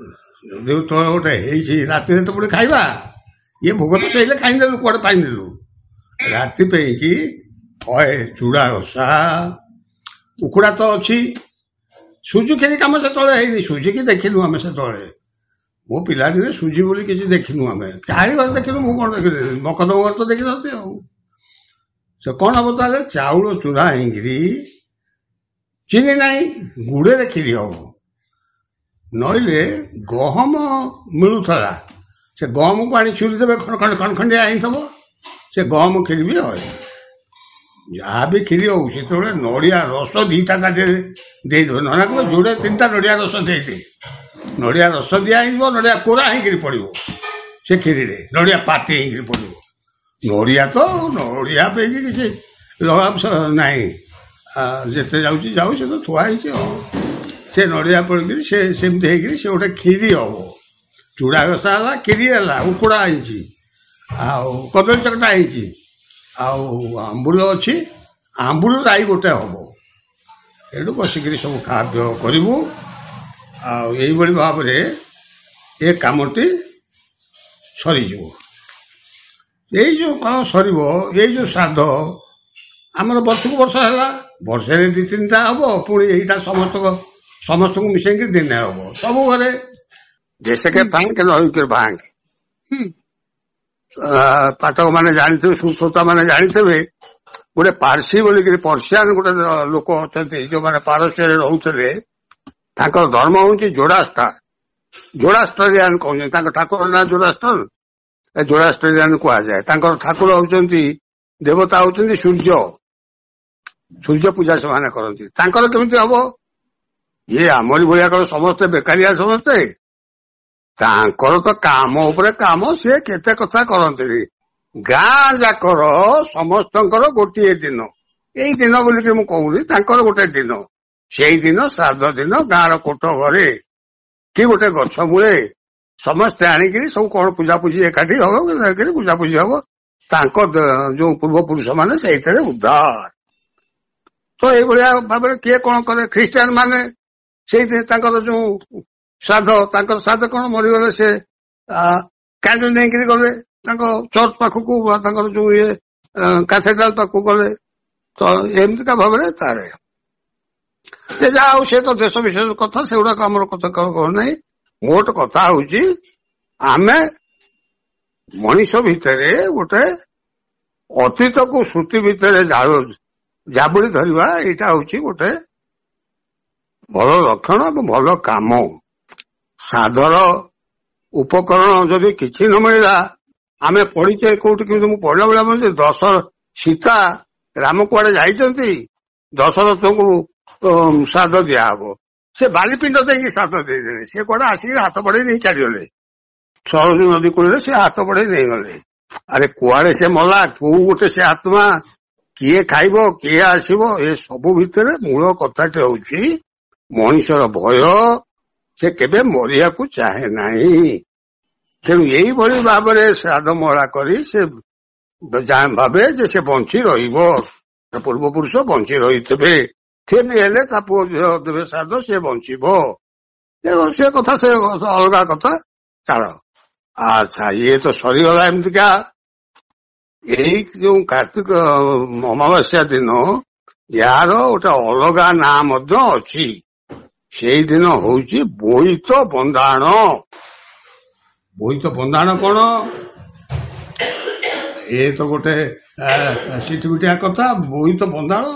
ଯଦି ତୋର ଗୋଟେ ହେଇଛି ରାତିରେ ତ ପୁଣି ଖାଇବା, ଇଏ ଭୋଗ ତ ସେଇଲେ ଖାଇନେଲୁ, କୁଆଡ଼େ ପାଇନେଲୁ। ରାତି ପାଇଁକି ହଏ ଚୁଡ଼ା ଘଷା, କୁକୁଡ଼ା ତ ଅଛି। ସୁଜି କ୍ଷୀରି କାମ ସେତେବେଳେ ହେଇନି, ସୁଜିକି ଦେଖିନୁ ଆମେ ସେତେବେଳେ। ମୋ ପିଲାଦିନେ ସୁଜି ବୋଲି କିଛି ଦେଖିନୁ ଆମେ, କାହାରି ଘରେ ଦେଖିନୁ, ମୁଁ କ'ଣ ଦେଖିଲି, ମକଦମ ଘରେ ତ ଦେଖିନନ୍ତି ଆଉ। ସେ କ'ଣ ହବ ତାହେଲେ, ଚାଉଳ ଚୁରା ହେଇକିରି ଚିନି ନାହିଁ ଗୁଡ଼ରେ କ୍ଷୀରି ହବ। ନଇଲେ ଗହମ ମିଳୁଥିଲା, ସେ ଗହମକୁ ଆଣି ଚୁରି ଦେବେ, ଖଣ୍ଡ ଖଣ୍ଡ ଖଣ୍ଡ ଖଣ୍ଡିଆ ହେଇଥିବ, ସେ ଗହମ କ୍ଷୀରି ବି ହଏ। ଯାହା ବି କ୍ଷୀରି ହଉ ସେତେବେଳେ ନଡ଼ିଆ ରସ ଦିଟା ତା ଦେହରେ ଦେଇଦେବେ। ନନା କହିବ ଯୋଡ଼େ ତିନିଟା ନଡ଼ିଆ ରସ ଦେଇଦେ। ନଡ଼ିଆ ରସ ଦିଆ ହେଇଯିବ, ନଡ଼ିଆ କୋରା ହେଇକିରି ପଡ଼ିବ ସେ କ୍ଷୀରିରେ, ନଡ଼ିଆ ପାତି ହେଇକିରି ପଡ଼ିବ। ନଡ଼ିଆ ତ ନଡ଼ିଆ ପାଇଁକି କିଛି ଲଗାମ ନାହିଁ, ଯେତେ ଯାଉଛି ଯାଉ, ସେ ତ ଥୁଆ ହେଇଛି ଆଉ। ସେ ନଡ଼ିଆ ପଡ଼ିକିରି ସେ ସେମିତି ହେଇକିରି ସେ ଗୋଟେ କ୍ଷୀରି ହବ। ଚୁଡ଼ା ଘଷା ହେଲା, କ୍ଷୀରି ହେଲା, ଉକୁଡ଼ା ହେଇଛି, ଆଉ କଦଳୀ ଚକଟା ହେଇଛି, ଆଉ ଆମ୍ବୁଲ ଅଛି, ଆମ୍ବୁଲ ରାଇ ଗୋଟେ ହବ। ଏଠୁ ବସିକିରି ସବୁ ଖାଦ୍ୟ କରିବୁ। ଆଉ ଏଇଭଳି ଭାବରେ ଏ କାମଟି ସରିଯିବ। ଏଇ ଯେଉଁ କ'ଣ ସରିବ, ଏଇ ଯେଉଁ ଶ୍ରାଦ୍ଧ ଆମର ବର୍ଷକୁ ବର୍ଷ ହେଲା, ବର୍ଷରେ ଦୁଇ ତିନିଟା ହବ, ପୁଣି ଏଇଟା ସମସ୍ତଙ୍କ ସମସ୍ତଙ୍କୁ ମିଶେଇକି ଦିନେ ହବ। ସବୁ ଘରେ ଦେଶକେ ଭାଙ୍ଗ ରହିକିରି ଭାଙ୍ଗ, ପାଠକ ମାନେ ଜାଣିଥିବେ, ସୁଶ୍ରୋତା ମାନେ ଜାଣିଥିବେ, ଗୋଟେ ପାର୍ସି ବୋଲିକିରି ପର୍ସିଆନ ଗୋଟେ ଲୋକ ଅଛନ୍ତି, ଯୋଉମାନେ ପାରସ୍ୟରେ ରହୁଥିଲେ, ତାଙ୍କର ଧର୍ମ ହଉଛି ଜୋଡ଼ାସ୍ତାର। ଜୋଡ଼ାସ୍ତରିଆନ କହୁଛନ୍ତି, ତାଙ୍କ ଠାକୁର ନାଁ ଜୋଡ଼ାସ୍ତର, ଜୋଡ଼ାସ୍ତରିଆନ କୁହାଯାଏ। ତାଙ୍କର ଠାକୁର ହଉଛନ୍ତି, ଦେବତା ହଉଛନ୍ତି ସୂର୍ଯ୍ୟ, ସୂର୍ଯ୍ୟ ପୂଜା ସେମାନେ କରନ୍ତି। ତାଙ୍କର କେମିତି ହବ, ଇଏ ଆମରି ଭଳିଆ କଣ ସମସ୍ତେ ବେକାରିଆ ସମସ୍ତେ? ତାଙ୍କର ତ କାମ ଉପରେ କାମ, ସିଏ କେତେ କଥା କରନ୍ତିନି। ଗାଁ ଯାକର ସମସ୍ତଙ୍କର ଗୋଟିଏ ଦିନ, ଏଇ ଦିନ ବୋଲିକି ମୁଁ କହୁନି, ତାଙ୍କର ଗୋଟେ ଦିନ, ସେଇ ଦିନ ଶ୍ରାଦ୍ଧ ଦିନ ଗାଁର କୋଠ ଘରେ କି ଗୋଟେ ଗଛ ମୂଳେ ସମସ୍ତେ ଆଣିକିରି ସବୁ କ'ଣ ପୂଜାପୂଜି ଏକାଠି ହବ, ପୂଜାପୂଜି ହବ। ତାଙ୍କ ଯୋଉ ପୂର୍ବପୁରୁଷ ମାନେ ସେଇଥିରେ ଉଦ୍ଧାର। ତ ଏଇଭଳିଆ ଭାବରେ କିଏ କ'ଣ କରେ, ଖ୍ରୀଷ୍ଟିଆନ ମାନେ ସେଇଥିରେ ତାଙ୍କର ଯୋଉ ଶ୍ରାଦ୍ଧ, ତାଙ୍କର ଶ୍ରାଦ୍ଧ କ'ଣ, ମରିଗଲେ ସେ କ୍ୟାଣ୍ଡେଲ ନେଇକିରି ଗଲେ ତାଙ୍କ ଚର୍ଚ୍ଚ ପାଖକୁ, ତାଙ୍କର ଯୋଉ ଇଏ କାଥେଡ୍ରାଲ ପାଖକୁ ଗଲେ। ତ ଏମିତିକା ଭାବରେ ତାର ଯାହା ହଉ, ସେ ତ ଦେଶ ବିଶେଷ କଥା, ସେଗୁଡାକ ଆମର କଥା କହୁନାହିଁ। ମୋଟ କଥା ହଉଛି, ଆମେ ମଣିଷ ଭିତରେ ଗୋଟେ ଅତୀତକୁ ସ୍ମୃତି ଭିତରେ ଜାବୁଡ଼ି ଧରିବା, ଏଇଟା ହଉଛି ଗୋଟେ ଭଲ ଲକ୍ଷଣ ଏବଂ ଭଲ କାମ। ସାଧର ଉପକରଣ ଯଦି କିଛି ନ ମିଳିଲା, ଆମେ ପଢିଛେ କୋଉଠି, କିନ୍ତୁ ମୁଁ ପଢିଲା ବେଳେ ବলছি ଦଶ ସୀତା ରାମ କୁଆଡେ ଯାଇଛନ୍ତି, ଦଶରଥଙ୍କୁ ଶ୍ରାଦ୍ଧ ଦିଆହବ, ସେ ବାଲିପିଣ୍ଡ ଦେଇକି ଶ୍ରାଦ୍ଧ ଦେଇଦେଲେ। ସେ କୁଆଡେ ଆସିକି ହାତ ବଢେଇ ନେଇ ଚାଲିଗଲେ, ସରଜୁ ନଦୀ କୂଳରେ ସେ ହାତ ବଢେଇ ନେଇଗଲେ। ଆରେ କୁଆଡେ ସେ ମଲା, କୋଉ ଗୋଟେ ସେ ଆତ୍ମା, କିଏ ଖାଇବ, କିଏ ଆସିବ, ଏ ସବୁ ଭିତରେ ମୂଳ କଥାଟି ହଉଛି ମଣିଷର ଭୟ। ସେ କେବେ ମରିବାକୁ ଚାହେଁ ନାହିଁ। ତେଣୁ ଏଇଭଳି ଭାବରେ ଶ୍ରାଦ୍ଧ ମଳା କରି ସେ ଭାବେ ଯେ ସେ ବଞ୍ଚି ରହିବ, ପୂର୍ବପୁରୁଷ ବଞ୍ଚି ରହିଥିବେ, ସେ ବି ହେଲେ ତା ପୁଅ ଝିଅ ଦେବେ ଶ୍ରାଦ୍ଧ, ସେ ବଞ୍ଚିବ। ସେ କଥା ସେ ଅଲଗା କଥା, ଛାଡ। ଆଚ୍ଛା, ଇଏ ତ ସରିଗଲା ଏମିତିକା। ଏଇ ଯୋଉ କାର୍ତ୍ତିକ ଅମାବାସ୍ୟା ଦିନ, ୟାର ଗୋଟେ ଅଲଗା ନାଁ ମଧ୍ୟ ଅଛି। ସେଇଦିନ ହଉଛି ବୋଇତ ବନ୍ଦାଣ। ବୋଇତ ବନ୍ଦାଣ କ'ଣ, ଏ ତ ଗୋଟେ ସିଟିମିଟିଆ କଥା। ବୋଇତ ବନ୍ଦାଣ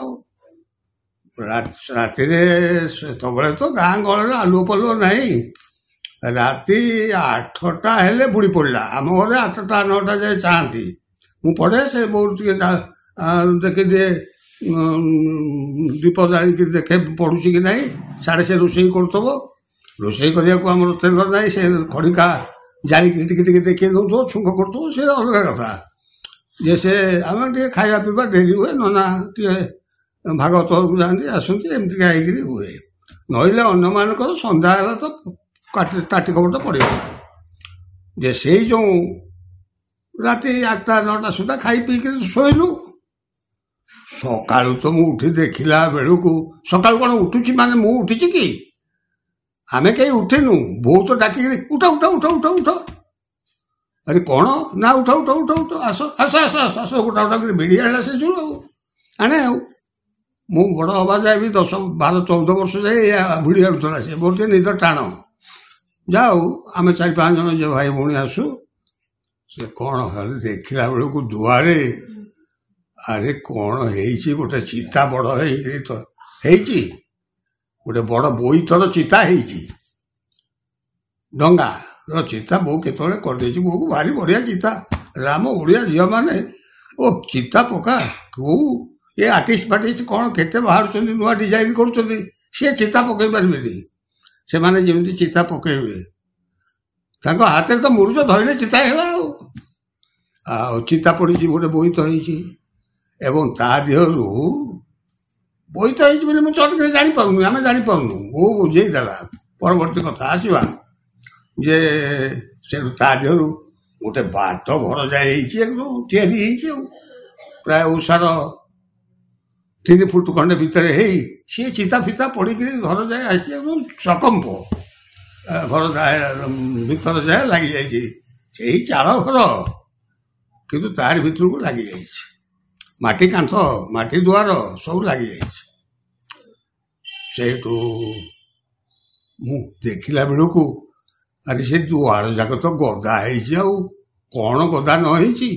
ରାତିରେ, ସେତେବେଳେ ତ ଗାଁ ଗହଳିରେ ଆଲୁଅ ପଲୁଅ ନାହିଁ, ରାତି ଆଠଟା ହେଲେ ବୁଡ଼ି ପଡ଼ିଲା। ଆମ ଘରେ ଆଠଟା ନଅଟା ଯାଏ ଚାହାନ୍ତି, ମୁଁ ପଢ଼େ, ସେ ବହୁତ ଟିକେ ଦେଖିଦିଏ, ଦୀପ ଜାଳିକି ଦେଖେ ପଢୁଛି କି ନାହିଁ। ସାଡ଼େ ସେ ରୋଷେଇ କରୁଥିବ, ରୋଷେଇ କରିବାକୁ ଆମର ତେଲ ନାହିଁ, ସେ ଖଡ଼ିକା ଜାଳିକି ଟିକେ ଟିକେ ଦେଖେଇ ଦେଉଥିବ, ଛୁଙ୍କ କରୁଥିବ, ସେ ଅଲଗା କଥା। ଯେ ସେ ଆମେ ଟିକେ ଖାଇବା ପିଇବା ଡେରି ହୁଏ, ନନା ଟିକେ ଭାଗବତ ଘରକୁ ଯାଆନ୍ତି, ଆସନ୍ତି, ଏମିତିକା ହେଇକିରି ହୁଏ। ନହେଲେ ଅନ୍ୟମାନଙ୍କର ସନ୍ଧ୍ୟା ହେଲା ତ ତାଟି କପଟ ପଡ଼ିଗଲା। ଯେ ସେଇ ଯେଉଁ ରାତି ଆଠଟା ନଅଟା ସୁଦ୍ଧା ଖାଇ ପିଇକିରି ଶୋଇଲୁ। ସକାଳୁ ତ ମୁଁ ଉଠି ଦେଖିଲା ବେଳକୁ, ସକାଳୁ କ'ଣ ଉଠୁଛି ମାନେ ମୁଁ ଉଠିଛି କି, ଆମେ କେହି ଉଠିନୁ। ବୋଉ ତ ଡାକିକିରି ଉଠ ଉଠ ଉଠ ଉଠ ଉଠ। ଆରେ କ'ଣ ନା ଉଠ ଉଠ ଉଠ ଉଠ ଆସ ଆସ ଆସ ଆସ ଆସ ଗୋଟା ଗୋଟା କରି ଭିଡ଼ି ଆଣିଲା ସେ ଯୋଉ ଆଉ ଆଣେ ଆଉ। ମୁଁ ବଡ଼ ହବା ଯାଏ ବି ଦଶ ବାର ଚଉଦ ବର୍ଷ ଯାଏ ଭିଡ଼ି ଆଣୁଥିଲା ସେ। ମୋର ଟିକେ ନିଦ ଟାଣ। ଯା ହଉ ଆମେ ଚାରି ପାଞ୍ଚ ଜଣ ଯେ ଭାଇ ଭଉଣୀ ଆସୁ। ସେ କ'ଣ ହେଲେ ଦେଖିଲା ବେଳକୁ ଦୁଆରେ ଆରେ କ'ଣ ହେଇଛି, ଗୋଟେ ଚିତା ବଡ଼ ହେଇକିରି ତ ହେଇଛି, ଗୋଟେ ବଡ଼ ବୋଇତର ଚିତା ହେଇଛି, ଡଙ୍ଗା ଚିତା ବୋଉ କେତେବେଳେ କରିଦେଇଛି। ବୋଉକୁ ଭାରି ବଢ଼ିଆ ଚିତା। ରାମ ଓଡ଼ିଆ ଝିଅମାନେ ଓ ଚିତା ପକା କୋଉ ଏ ଆର୍ଟିଷ୍ଟ ଫାର୍ଟିଷ୍ଟ କ'ଣ କେତେ ବାହାରୁଛନ୍ତି, ନୂଆ ଡିଜାଇନ୍ କରୁଛନ୍ତି, ସିଏ ଚିତା ପକେଇ ପାରିବେନି। ସେମାନେ ଯେମିତି ଚିତା ପକେଇବେ, ତାଙ୍କ ହାତରେ ତ ମୁରୁଜ ଧଇଲେ ଚିତା ହେଲା ଆଉ। ଆଉ ଚିତା ପଡ଼ିଛି, ଗୋଟେ ବୋଇତ ହେଇଛି ଏବଂ ତା ଦେହରୁ ବୋଇତ ହେଇଛି ବୋଲି ମୁଁ ଚଟକରେ ଜାଣିପାରୁନି, ଆମେ ଜାଣିପାରୁନୁ। ବୋଉ ବୁଝେଇ ଦେଲା। ପରବର୍ତ୍ତୀ କଥା ଆସିବା ଯେ ସେଠୁ ତା ଦେହରୁ ଗୋଟେ ବାଟ ଘର ଯାଏ ହେଇଛି, একদম ତିଆରି ହେଇଛି ଆଉ ପ୍ରାୟ ଓଷାର ତିନି ଫୁଟ ଖଣ୍ଡେ ଭିତରେ ହେଇ ସିଏ ଚିତା ଫିତା ପଡ଼ିକିରି ଘର ଯାଏ ଆସିଛି, ଏବଂ ସକମ୍ପ ଘର ଭିତର ଯାଏ ଲାଗିଯାଇଛି। ସେଇ ଚାଳ ଘର କିନ୍ତୁ ତାରି ଭିତରକୁ ଲାଗିଯାଇଛି, ମାଟି କାନ୍ଥ ମାଟି ଦୁଆର ସବୁ ଲାଗିଯାଇଛି। ସେଇଠୁ ମୁଁ ଦେଖିଲା ବେଳକୁ ଆରେ ସେ ଦୁଆର ଯାକ ତ ଗଦା ହେଇଛି, ଆଉ କ'ଣ ଗଦା ନ ହେଇଛି?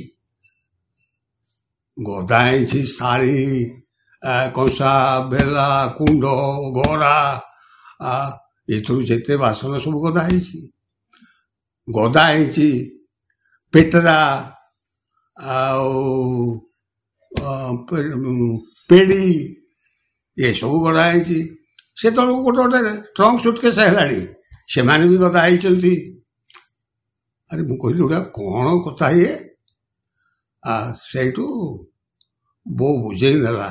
ଗଦା ହେଇଛି ଶାଢ଼ୀ, କଂସା, ବେଲା, କୁଣ୍ଡ, ଗରା, ଏଥିରୁ ଯେତେ ବାସନ ସବୁ ଗଦା ହେଇଛି। ଗଦା ହେଇଛି ପେଟରା ଆଉ ପେଡ଼ି, ଏସବୁ ଗଦା ହେଇଛି। ସେତେବେଳକୁ ଗୋଟେ ଗୋଟେ ଟ୍ରଙ୍କ ସୁଟକେସ୍ ହେଲାଣି, ସେମାନେ ବି ଗଦା ହେଇଛନ୍ତି। ଆରେ ମୁଁ କହିଲି ଗୁଡ଼ା କ'ଣ କଥା ଇଏ? ସେଇଠୁ ବୋଉ ବୁଝେଇ ନେଲା।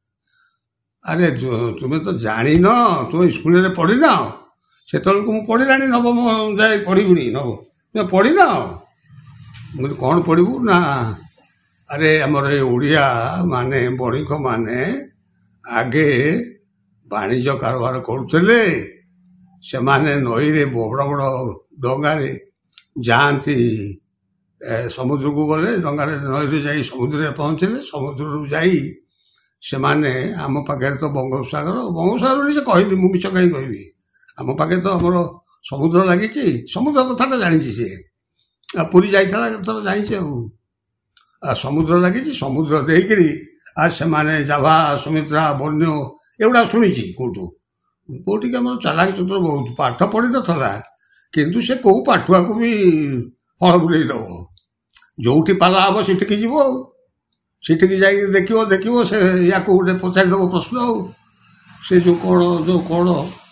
ଆରେ ତୁମେ ତ ଜାଣିନ, ତୁମେ ସ୍କୁଲରେ ପଢ଼ିନ। ସେତେବେଳକୁ ମୁଁ ପଢ଼ିଲାଣି, ନବମ ଯାଏ ପଢ଼ିବିନି। ନବ ତୁମେ ପଢ଼ିନ? ମୁଁ କହିଲି କ'ଣ ପଢ଼ିବୁ ନା, ଆରେ ଆମର ଏ ଓଡ଼ିଆ ମାନେ ବଣିକ ମାନେ ଆଗେ ବାଣିଜ୍ୟ କାରବାର କରୁଥିଲେ। ସେମାନେ ନଈରେ ବଡ଼ ବଡ଼ ଡଙ୍ଗାରେ ଯାଆନ୍ତି, ସମୁଦ୍ରକୁ ଗଲେ ଡଙ୍ଗାରେ ନଈରେ ଯାଇ ସମୁଦ୍ରରେ ପହଞ୍ଚିଲେ, ସମୁଦ୍ରରୁ ଯାଇ ସେମାନେ ଆମ ପାଖରେ ତ ବଙ୍ଗୋପସାଗର ବଙ୍ଗୋପସାଗର ବୋଲି ସେ କହିଲି, ମୁଁ ମିଛ କାହିଁ କହିବି। ଆମ ପାଖରେ ତ ଆମର ସମୁଦ୍ର ଲାଗିଛି, ସମୁଦ୍ର କଥାଟା ଜାଣିଛି ସିଏ। ଆଉ ପୁରୀ ଯାଇଥିଲା କେତେବେଳେ ଜାଣିଛି ଆଉ। ଆଉ ସମୁଦ୍ର ଲାଗିଛି, ସମୁଦ୍ର ଦେଇକିରି ଆଉ ସେମାନେ ଜାଭା, ସୁମିତ୍ରା, ବର୍ଣ୍ୟ ଏଗୁଡ଼ା ଶୁଣିଛି କେଉଁଠୁ। କେଉଁଠିକି ଆମର ଚାଲାକ ଚତୁର ବହୁତ, ପାଠ ପଢ଼ିନଥିଲା କିନ୍ତୁ ସେ କେଉଁ ପାଠୁଆକୁ ବି ହଳ ବୁଲେଇ ଦେବ। ଯେଉଁଠି ପାଲା ହେବ ସେଠିକି ଯିବ, ଆଉ ସେଠିକି ଯାଇକି ଦେଖିବ ଦେଖିବ ସେ ୟାକୁ ଗୋଟେ ପଚାରିଦେବ ପ୍ରଶ୍ନ, ଆଉ ସେ ଯେଉଁ କ'ଣ ଯେଉଁ କ'ଣ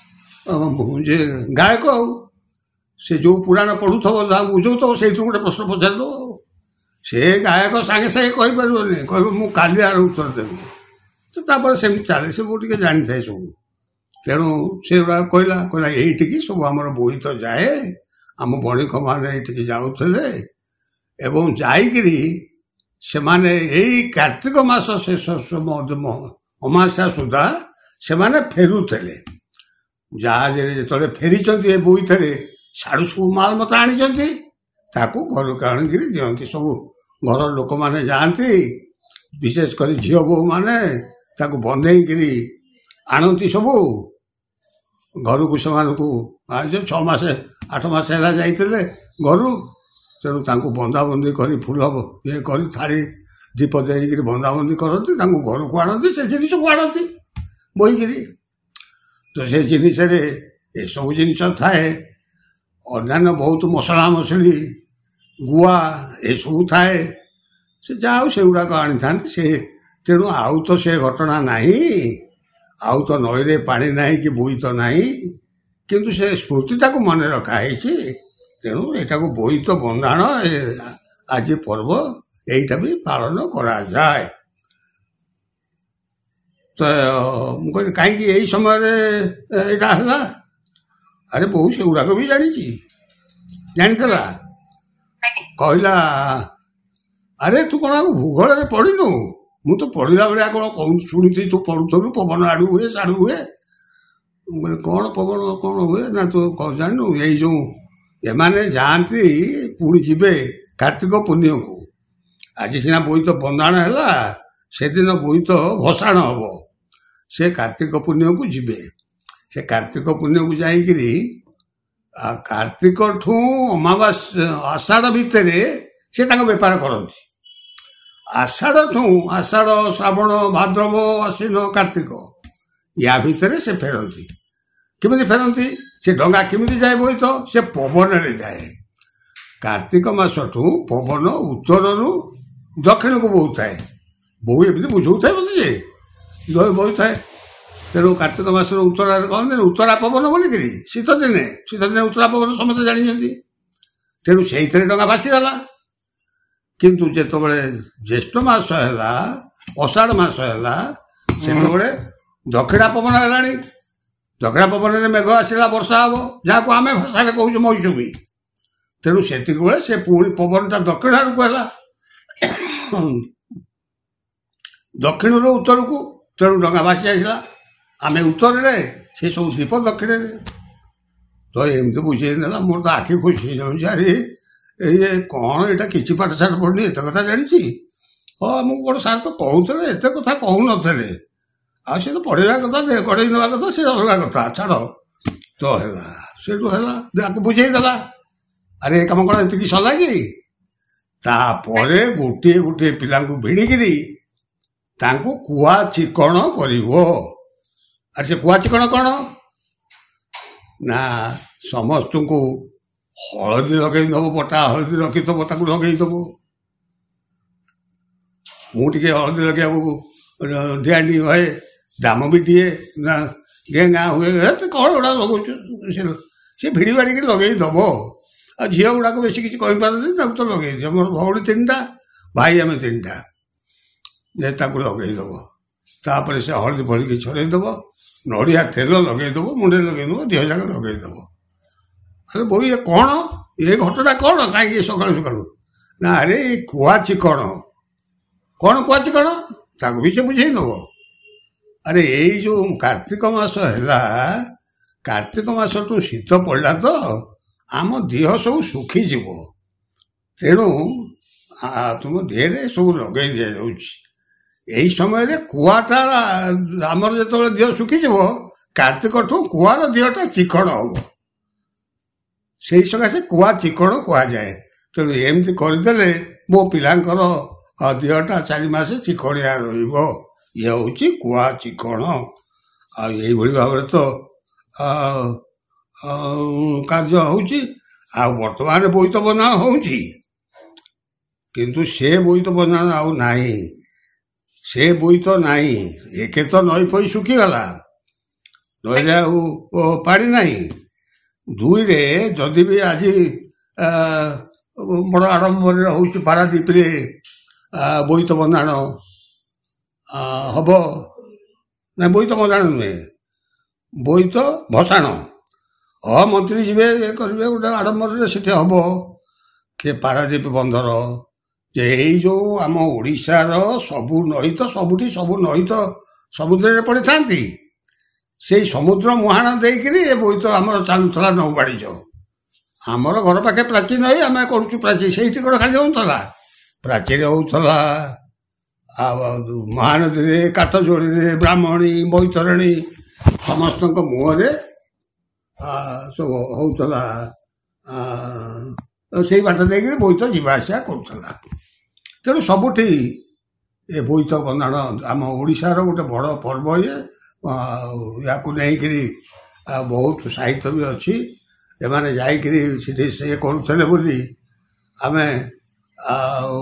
ଯେ ଗାୟକ, ଆଉ ସେ ଯେଉଁ ପୁରାଣ ପଢ଼ୁଥିବ ଯାହା ବୁଝଉଥିବ ସେଇଥିରୁ ଗୋଟେ ପ୍ରଶ୍ନ ପଚାରିଦେବ। ଆଉ ସେ ଗାୟକ ସାଙ୍ଗେ ସାଙ୍ଗେ କହିପାରିବନି, କହିବ ମୁଁ କାଲି ଆର ଉତ୍ତର ଦେବି। ତ ତାପରେ ସେମିତି ଚାଲେ, ସେ ମୁଁ ଟିକେ ଜାଣିଥାଏ ସବୁ। ତେଣୁ ସେଗୁଡ଼ା କହିଲା କହିଲା ଏଇଠିକି ସବୁ ଆମର ବୋଇତ ଯାଏ, ଆମ ବଣିକମାନେ ଏଇଠିକି ଯାଉଥିଲେ ଏବଂ ଯାଇକିରି ସେମାନେ ଏଇ କାର୍ତ୍ତିକ ମାସ ଶେଷ ଅମାବାସ୍ୟା ସୁଦ୍ଧା ସେମାନେ ଫେରୁଥିଲେ। ଜାହାଜରେ ଯେତେବେଳେ ଫେରିଛନ୍ତି ଏ ବୋଇତରେ, ସାଡ଼ୁ ସବୁ ମାଲ ମତା ଆଣିଛନ୍ତି, ତାକୁ ଘରକୁ ଆଣିକିରି ଦିଅନ୍ତି। ସବୁ ଘର ଲୋକମାନେ ଯାଆନ୍ତି, ବିଶେଷ କରି ଝିଅ ବୋହୂମାନେ ତାକୁ ବନ୍ଧେଇକିରି ଆଣନ୍ତି ସବୁ ଘରକୁ। ସେମାନଙ୍କୁ ଛଅ ମାସ ଆଠ ମାସ ହେଲା ଯାଇଥିଲେ ଘରୁ, ତେଣୁ ତାଙ୍କୁ ବନ୍ଧାବନ୍ଧି କରି ଫୁଲ ଇଏ କରି ଥାଳି ଦୀପ ଦେଇକିରି ବନ୍ଧାବନ୍ଧି କରନ୍ତି, ତାଙ୍କୁ ଘରକୁ ଆଣନ୍ତି, ସେ ଜିନିଷକୁ ଆଣନ୍ତି ବୋହିକିରି। ତ ସେ ଜିନିଷରେ ଏସବୁ ଜିନିଷ ଥାଏ, ଅନ୍ୟାନ୍ୟ ବହୁତ ମସଲା ମସଲି, ଗୁଆ ଏସବୁ ଥାଏ। ସେ ଯାହା ହଉ ସେଗୁଡ଼ାକ ଆଣିଥାନ୍ତି। ସେ ତେଣୁ ଆଉ ତ ସେ ଘଟଣା ନାହିଁ, ଆଉ ତ ନଈରେ ପାଣି ନାହିଁ କି ବୋଇତ ନାହିଁ, କିନ୍ତୁ ସେ ସ୍ମୃତିଟାକୁ ମନେ ରଖା ହେଇଛି। ତେଣୁ ଏଇଟାକୁ ବୋଇତ ବନ୍ଦାଣ ଆଜି ପର୍ବ এইটা ବି ପାଳନ କରାଯାଏ। ତ ମୁଁ କହିଲି କାହିଁକି ଏଇ ସମୟରେ ଏଇଟା ହେଲା? ଆରେ ବୋଉ ସେଗୁଡ଼ାକ ବି ଜାଣିଛି, ଜାଣିଥିଲା। କହିଲା ଆରେ ତୁ କ'ଣ ଆଉ ଭୂଗୋଳରେ ପଢ଼ିନୁ? ମୁଁ ତ ପଢ଼ିଲା ଭଳିଆ କ'ଣ କହୁଛି ଶୁଣିଥିଲି, ତୁ ପଢ଼ୁଥିଲୁ ପବନ ଆଡ଼ୁ ହୁଏ ସାଡ଼ୁ ହୁଏ। ମୁଁ କହିଲି କ'ଣ ପବନ କ'ଣ ହୁଏ ନା ତୁ ଜାଣିନୁ ଏଇ ଯେଉଁ ଏମାନେ ଯାଆନ୍ତି ପୁଣି ଯିବେ କାର୍ତ୍ତିକ ପୂର୍ଣ୍ଣିମାକୁ। ଆଜି ସିନା ବୋଇତ ବନ୍ଦାଣ ହେଲା, ସେଦିନ ବୋଇତ ଭସାଣ ହବ। ସେ କାର୍ତ୍ତିକ ପୂର୍ଣ୍ଣିମାକୁ ଯିବେ। ସେ କାର୍ତ୍ତିକ ପୂର୍ଣ୍ଣିମାକୁ ଯାଇକିରି କାର୍ତ୍ତିକଠୁ ଅମାବାସ୍ୟା ଆଷାଢ଼ ଭିତରେ ସେ ତାଙ୍କ ବେପାର କରନ୍ତି। ଆଷାଢ଼ଠୁ ଆଷାଢ଼ ଶ୍ରାବଣ ଭାଦ୍ରବ ଆଶ୍ୱିନ କାର୍ତ୍ତିକ ୟା ଭିତରେ ସେ ଫେରନ୍ତି। କେମିତି ଫେରନ୍ତି? ସେ ଡଙ୍ଗା କେମିତି ଯାଏ ବୋଇତ? ସେ ପବନରେ ଯାଏ। କାର୍ତ୍ତିକ ମାସଠୁ ପବନ ଉତ୍ତରରୁ ଦକ୍ଷିଣକୁ ବହୁଥାଏ। ବୋଉ ଏମିତି ବୁଝଉଥାଏ ମୋତେ ଯେ ବହୁଥାଏ। ତେଣୁ କାର୍ତ୍ତିକ ମାସର ଉତ୍ତରାରେ କହନ୍ତି ଉତ୍ତରା ପବନ ବୋଲିକିରି। ଶୀତ ଦିନେ ଶୀତ ଦିନେ ଉତ୍ତରା ପବନ ସମସ୍ତେ ଜାଣିଛନ୍ତି। ତେଣୁ ସେଇଥିରେ ଡଙ୍ଗା ଭାସିଗଲା। କିନ୍ତୁ ଯେତେବେଳେ ଜ୍ୟେଷ୍ଠ ମାସ ହେଲା, ଅଷାଢ଼ ମାସ ହେଲା, ସେତେବେଳେ ଦକ୍ଷିଣା ପବନ ହେଲାଣି। ଦକ୍ଷିଣା ପବନରେ ମେଘ ଆସିଲା, ବର୍ଷା ହବ, ଯାହାକୁ ଆମେ ଭାଷାରେ କହୁଛୁ ମୌସୁମୀ। ତେଣୁ ସେତିକି ବେଳେ ସେ ପୁଣି ପବନଟା ଦକ୍ଷିଣ ଆଡ଼କୁ ହେଲା, ଦକ୍ଷିଣରୁ ଉତ୍ତରକୁ। ତେଣୁ ଡଙ୍ଗା ଭାସି ଆସିଲା। ଆମେ ଉତ୍ତରରେ, ସେ ସବୁ ଦ୍ୱୀପ ଦକ୍ଷିଣରେ। ତ ଏମିତି ବୁଝେଇ ଦେଲା। ମୋର ତ ଆଖି ଖୁସି ହେଇଯାଉଛି। ଆରେ ଇଏ କ'ଣ ଏଇଟା କିଛି ପାଠଶାଠ ପଢ଼ିନି, ଏତେ କଥା ଜାଣିଛି। ହଁ ଆମକୁ ଗୋଟେ ସାର୍ ତ କହୁଥିଲେ, ଏତେ କଥା କହୁନଥିଲେ। ଆଉ ସେ ତ ପଢ଼େଇବା କଥା, ଗଢ଼େଇ ନେବା କଥା, ସେ ଅଲଗା କଥା, ଛାଡ଼। ତ ହେଲା, ସେଠୁ ହେଲା, ଆକୁ ବୁଝେଇ ଦେଲା। ଆରେ ଏ କାମ କ'ଣ ଏତିକି ସରିଲା କି? ତାପରେ ଗୋଟିଏ ଗୋଟିଏ ପିଲାଙ୍କୁ ଭିଡ଼ିକିରି ତାଙ୍କୁ କୁଆ ଚିକଣ କରିବ। ଆରେ ସେ କୁଆ ଚିକଣ କ'ଣ ନା, ସମସ୍ତଙ୍କୁ ହଳଦୀ ଲଗେଇ ଦେବ, ବଟା ହଳଦୀ ରଖିଥିବ, ତାକୁ ଲଗେଇ ଦେବ। ମୁଁ ଟିକେ ହଳଦୀ ଲଗେଇବାକୁ ଡିଆଣ୍ଡି ହୁଏ, ଦାମ ବି ଦିଏ, ଗେଁ ଗାଁ ହୁଏ। କ'ଣ ଗୁଡ଼ା ଲଗାଉଛୁ? ସେ ଭିଡ଼ି ବାଡ଼ିକି ଲଗେଇ ଦେବ। ଆଉ ଝିଅ ଗୁଡ଼ାକ ବେଶୀ କିଛି କହିପାରନ୍ତି, ତାକୁ ତ ଲଗେଇ ଦିଅ। ମୋର ଭଉଣୀ ତିନିଟା, ଭାଇ ଆମେ ତିନିଟା, ଯେ ତାକୁ ଲଗେଇ ଦେବ। ତାପରେ ସେ ହଳଦୀ ଫଳିକି ଛଡ଼େଇ ଦେବ, ନଡ଼ିଆ ତେଲ ଲଗେଇ ଦେବ, ମୁଣ୍ଡରେ ଲଗେଇ ଦେବ, ଦେହ ଯାକ ଲଗେଇ ଦେବ। ଆରେ ବୋଉ ଏ କ'ଣ? ଏ ଘଟଣା କ'ଣ? କାହିଁକି ସକାଳୁ ସକାଳୁ? ନା ଆରେ ଏ କୁଆ ଚିକଣ। କ'ଣ କୁଆ ଚିକଣ? ତାକୁ ବି ସେ ବୁଝେଇ ଦେବ। ଆରେ ଏଇ ଯେଉଁ କାର୍ତ୍ତିକ ମାସ ହେଲା, କାର୍ତ୍ତିକ ମାସଠୁ ଶୀତ ପଡ଼ିଲା ତ ଆମ ଦେହ ସବୁ ଶୁଖିଯିବ। ତେଣୁ ତୁମ ଦେହରେ ସବୁ ଲଗେଇ ଦିଆଯାଉଛି। ଏହି ସମୟରେ କୁଆଟା ଆମର ଯେତେବେଳେ ଦେହ ଶୁଖିଯିବ, କାର୍ତ୍ତିକଠୁ କୁଆର ଦେହଟା ଚିକଣ ହବ। ସେଇ ସକାଶେ କୁଆ ଚିକଣ କୁହାଯାଏ। ତେଣୁ ଏମିତି କରିଦେଲେ ମୋ ପିଲାଙ୍କର ଦେହଟା ଚାରି ମାସ ଚିକଣିଆ ରହିବ। ଇଏ ହେଉଛି କୁଆ ଚିକଣ। ଆଉ ଏଇଭଳି ଭାବରେ ତ କାର୍ଯ୍ୟ ହେଉଛି। ଆଉ ବର୍ତ୍ତମାନ ବୋଇତ ବନ୍ଦାଣ ହେଉଛି, କିନ୍ତୁ ସେ ବୋଇତ ବନ୍ଦାଣ ଆଉ ନାହିଁ। ସେ ବୋଇତ ନାହିଁ। ଏକେ ତ ନଈ ଫଇ ଶୁଖିଗଲା, ନଈରେ ଆଉ ପାଣି ନାହିଁ। ଦୁଇରେ ଯଦି ବି ଆଜି ବଡ଼ ଆଡ଼ମ୍ବରରେ ହେଉଛି ପାରାଦ୍ୱୀପରେ ବୋଇତ ବନ୍ଦାଣ ହବ, ନା ବୋଇତ ବନ୍ଦାଣ ନୁହେଁ, ବୋଇତ ଭସାଣ। ହଁ ମନ୍ତ୍ରୀ ଯିବେ, ଇଏ କରିବେ, ଗୋଟେ ଆଡ଼ମ୍ବରରେ ସେଠି ହବ। କି ପାରାଦ୍ୱୀପ ବନ୍ଦର, ଯେ ଏଇ ଯେଉଁ ଆମ ଓଡ଼ିଶାର ସବୁ ନଈ ତ ସବୁଠି ସବୁ ନଈ ତ ସମୁଦ୍ରରେ ପଡ଼ିଥାନ୍ତି। ସେଇ ସମୁଦ୍ର ମୁହାଣ ଦେଇକିରି ଏ ବୋଇତ ଆମର ଚାଲୁଥିଲା ନୌ ବାଣିଜ୍ୟ। ଆମର ଘର ପାଖେ ପ୍ରାଚୀ ନଈ, ଆମେ କରୁଛୁ ପ୍ରାଚୀ। ସେଇଠି କ'ଣ ଖାଲି ହେଉଥିଲା? ପ୍ରାଚୀରେ ହେଉଥିଲା, ଆଉ ମହାନଦୀରେ, କାଠଯୋଡ଼ିରେ, ବ୍ରାହ୍ମଣୀ, ବୈତରଣୀ, ସମସ୍ତଙ୍କ ମୁହଁରେ ସବୁ ହେଉଥିଲା। ସେଇ ବାଟ ଦେଇକିରି ବୋଇତ ଯିବା ଆସିବା କରୁଥିଲା। ତେଣୁ ସବୁଠି ଏ ବୋଇତ ବନ୍ଦାଣ ଆମ ଓଡ଼ିଶାର ଗୋଟେ ବଡ଼ ପର୍ବ। ଇଏ ୟାକୁ ନେଇକିରି ବହୁତ ସାହିତ୍ୟ ବି ଅଛି। ଏମାନେ ଯାଇକିରି ସେଠି ସେ କରୁଥିଲେ ବୋଲି ଆମେ ଆଉ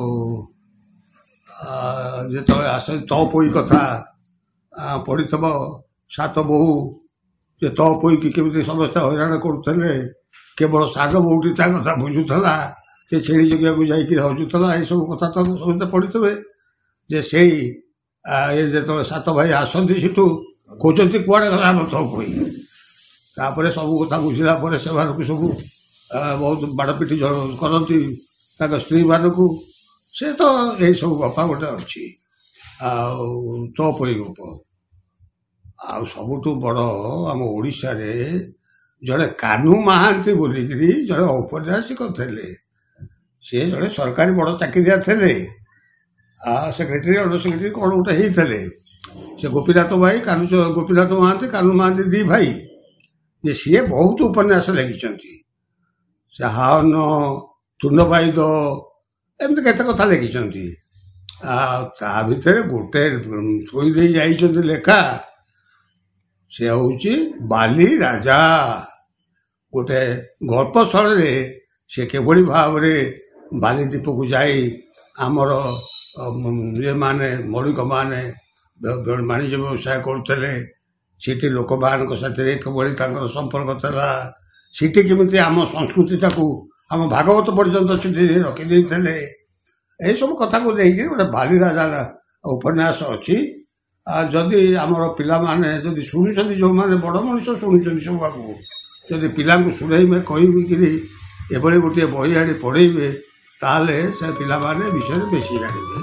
ଯେତେବେଳେ ଆସ ତପୋଇ କଥା ପଢ଼ିଥିବ, ସାତ ବୋହୂ, ଯେ ତପୋଇକି କେମିତି ସମସ୍ତେ ହଇରାଣ କରୁଥିଲେ। କେବଳ ସାଗ ବୋହୂଟି ତା କଥା ବୁଝୁଥିଲା, ସେ ଛେଳି ଜଗିବାକୁ ଯାଇକି ହଜୁଥିଲା। ଏସବୁ କଥା ତ ସମସ୍ତେ ପଢ଼ିଥିବେ। ଯେ ସେଇ ଏ ଯେତେବେଳେ ସାତ ଭାଇ ଆସନ୍ତି ସେଠୁ କହୁଛନ୍ତି କୁଆଡ଼େ ଗଲା ଆମ ତପୋଇ। ତାପରେ ସବୁ କଥା ବୁଝିଲା ପରେ ସେମାନଙ୍କୁ ସବୁ ବହୁତ ବାଡ଼ପିଟି କରନ୍ତି ତାଙ୍କ ସ୍ତ୍ରୀମାନଙ୍କୁ। ସେ ତ ଏଇସବୁ ଗପ ଗୋଟେ ଅଛି, ଆଉ ତପୋଇ ଗପ। ଆଉ ସବୁଠୁ ବଡ଼ ଆମ ଓଡ଼ିଶାରେ ଜଣେ କାହ୍ନୁ ମହାନ୍ତି ବୋଲିକିରି ଜଣେ ଔପନ୍ୟାସିକ ଥିଲେ। ସେ ଜଣେ ସରକାରୀ ବଡ଼ ଚାକିରିଆ ଥିଲେ, ସେକ୍ରେଟାରୀ ଅଣ୍ଡର ସେକ୍ରେଟାରୀ କ'ଣ ଗୋଟେ ହେଇଥିଲେ। ସେ ଗୋପୀନାଥ ଭାଇ କାହ୍ନୁ ଗୋପୀନାଥ ମହାନ୍ତି କାହ୍ନୁ ମହାନ୍ତି ଦି ଭାଇ, ଯେ ସିଏ ବହୁତ ଉପନ୍ୟାସ ଲେଖିଛନ୍ତି। ସେ ହାଓନ ତୃଣ୍ଣବାଇଦ ଏମିତି କେତେ କଥା ଲେଖିଛନ୍ତି। ଆଉ ତା ଭିତରେ ଗୋଟେ ଥୋଇ ଦେଇ ଯାଇଛନ୍ତି ଲେଖା, ସେ ହେଉଛି ବାଲି ରାଜା। ଗୋଟେ ଗଳ୍ପ ସ୍ଥଳରେ ସେ କିଭଳି ଭାବରେ ବାଲି ଦ୍ୱୀପକୁ ଯାଇ ଆମର ଇଏମାନେ ମୌଳିକମାନେ ବାଣିଜ୍ୟ ବ୍ୟବସାୟ କରୁଥିଲେ, ସେଠି ଲୋକମାନଙ୍କ ସାଥିରେ କିଭଳି ତାଙ୍କର ସମ୍ପର୍କ ଥିଲା, ସେଠି କେମିତି ଆମ ସଂସ୍କୃତିଟାକୁ ଆମ ଭାଗବତ ପର୍ଯ୍ୟନ୍ତ ସେଠି ରଖିଦେଇଥିଲେ। ଏହିସବୁ କଥାକୁ ନେଇକି ଗୋଟେ ବାଲି ରାଜା ଉପନ୍ୟାସ ଅଛି। ଆଉ ଯଦି ଆମର ପିଲାମାନେ ଯଦି ଶୁଣୁଛନ୍ତି, ଯେଉଁମାନେ ବଡ଼ ମଣିଷ ଶୁଣୁଛନ୍ତି ସବୁ ଆଗକୁ, ଯଦି ପିଲାଙ୍କୁ ଶୁଣେଇବେ କହିବିକିରି ଏଭଳି ଗୋଟିଏ ବହି ଆଣି ପଢ଼େଇବେ, ତାହେଲେ ସେ ପିଲାମାନେ ବିଷୟରେ ବେଶୀ ଜାଣିବେ।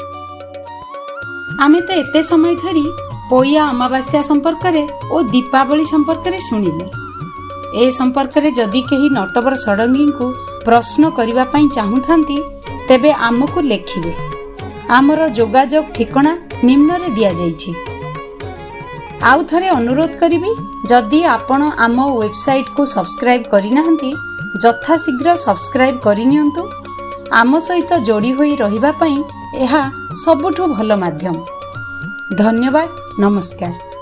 ଆମେ ତ ଏତେ ସମୟ ଧରି ପୋଇଆ ଅମାବାସ୍ୟା ସମ୍ପର୍କରେ ଓ ଦୀପାବଳି ସମ୍ପର୍କରେ ଶୁଣିଲେ। ଏ ସମ୍ପର୍କରେ ଯଦି କେହି ନଟବର ଷଡ଼ଙ୍ଗୀଙ୍କୁ ପ୍ରଶ୍ନ କରିବା ପାଇଁ ଚାହୁଁଥାନ୍ତି, ତେବେ ଆମକୁ ଲେଖିବେ। ଆମର ଯୋଗାଯୋଗ ଠିକଣା ନିମ୍ନରେ ଦିଆଯାଇଛି। ଆଉ ଥରେ ଅନୁରୋଧ କରିବି, ଯଦି ଆପଣ ଆମ ୱେବସାଇଟ୍କୁ ସବସ୍କ୍ରାଇବ୍ କରିନାହାନ୍ତି, ଯଥାଶୀଘ୍ର ସବସ୍କ୍ରାଇବ୍ କରିନିଅନ୍ତୁ। ଆମ ସହିତ ଯୋଡ଼ି ହୋଇ ରହିବା ପାଇଁ ଏହା ସବୁଠୁ ଭଲ ମାଧ୍ୟମ। ଧନ୍ୟବାଦ, ନମସ୍କାର।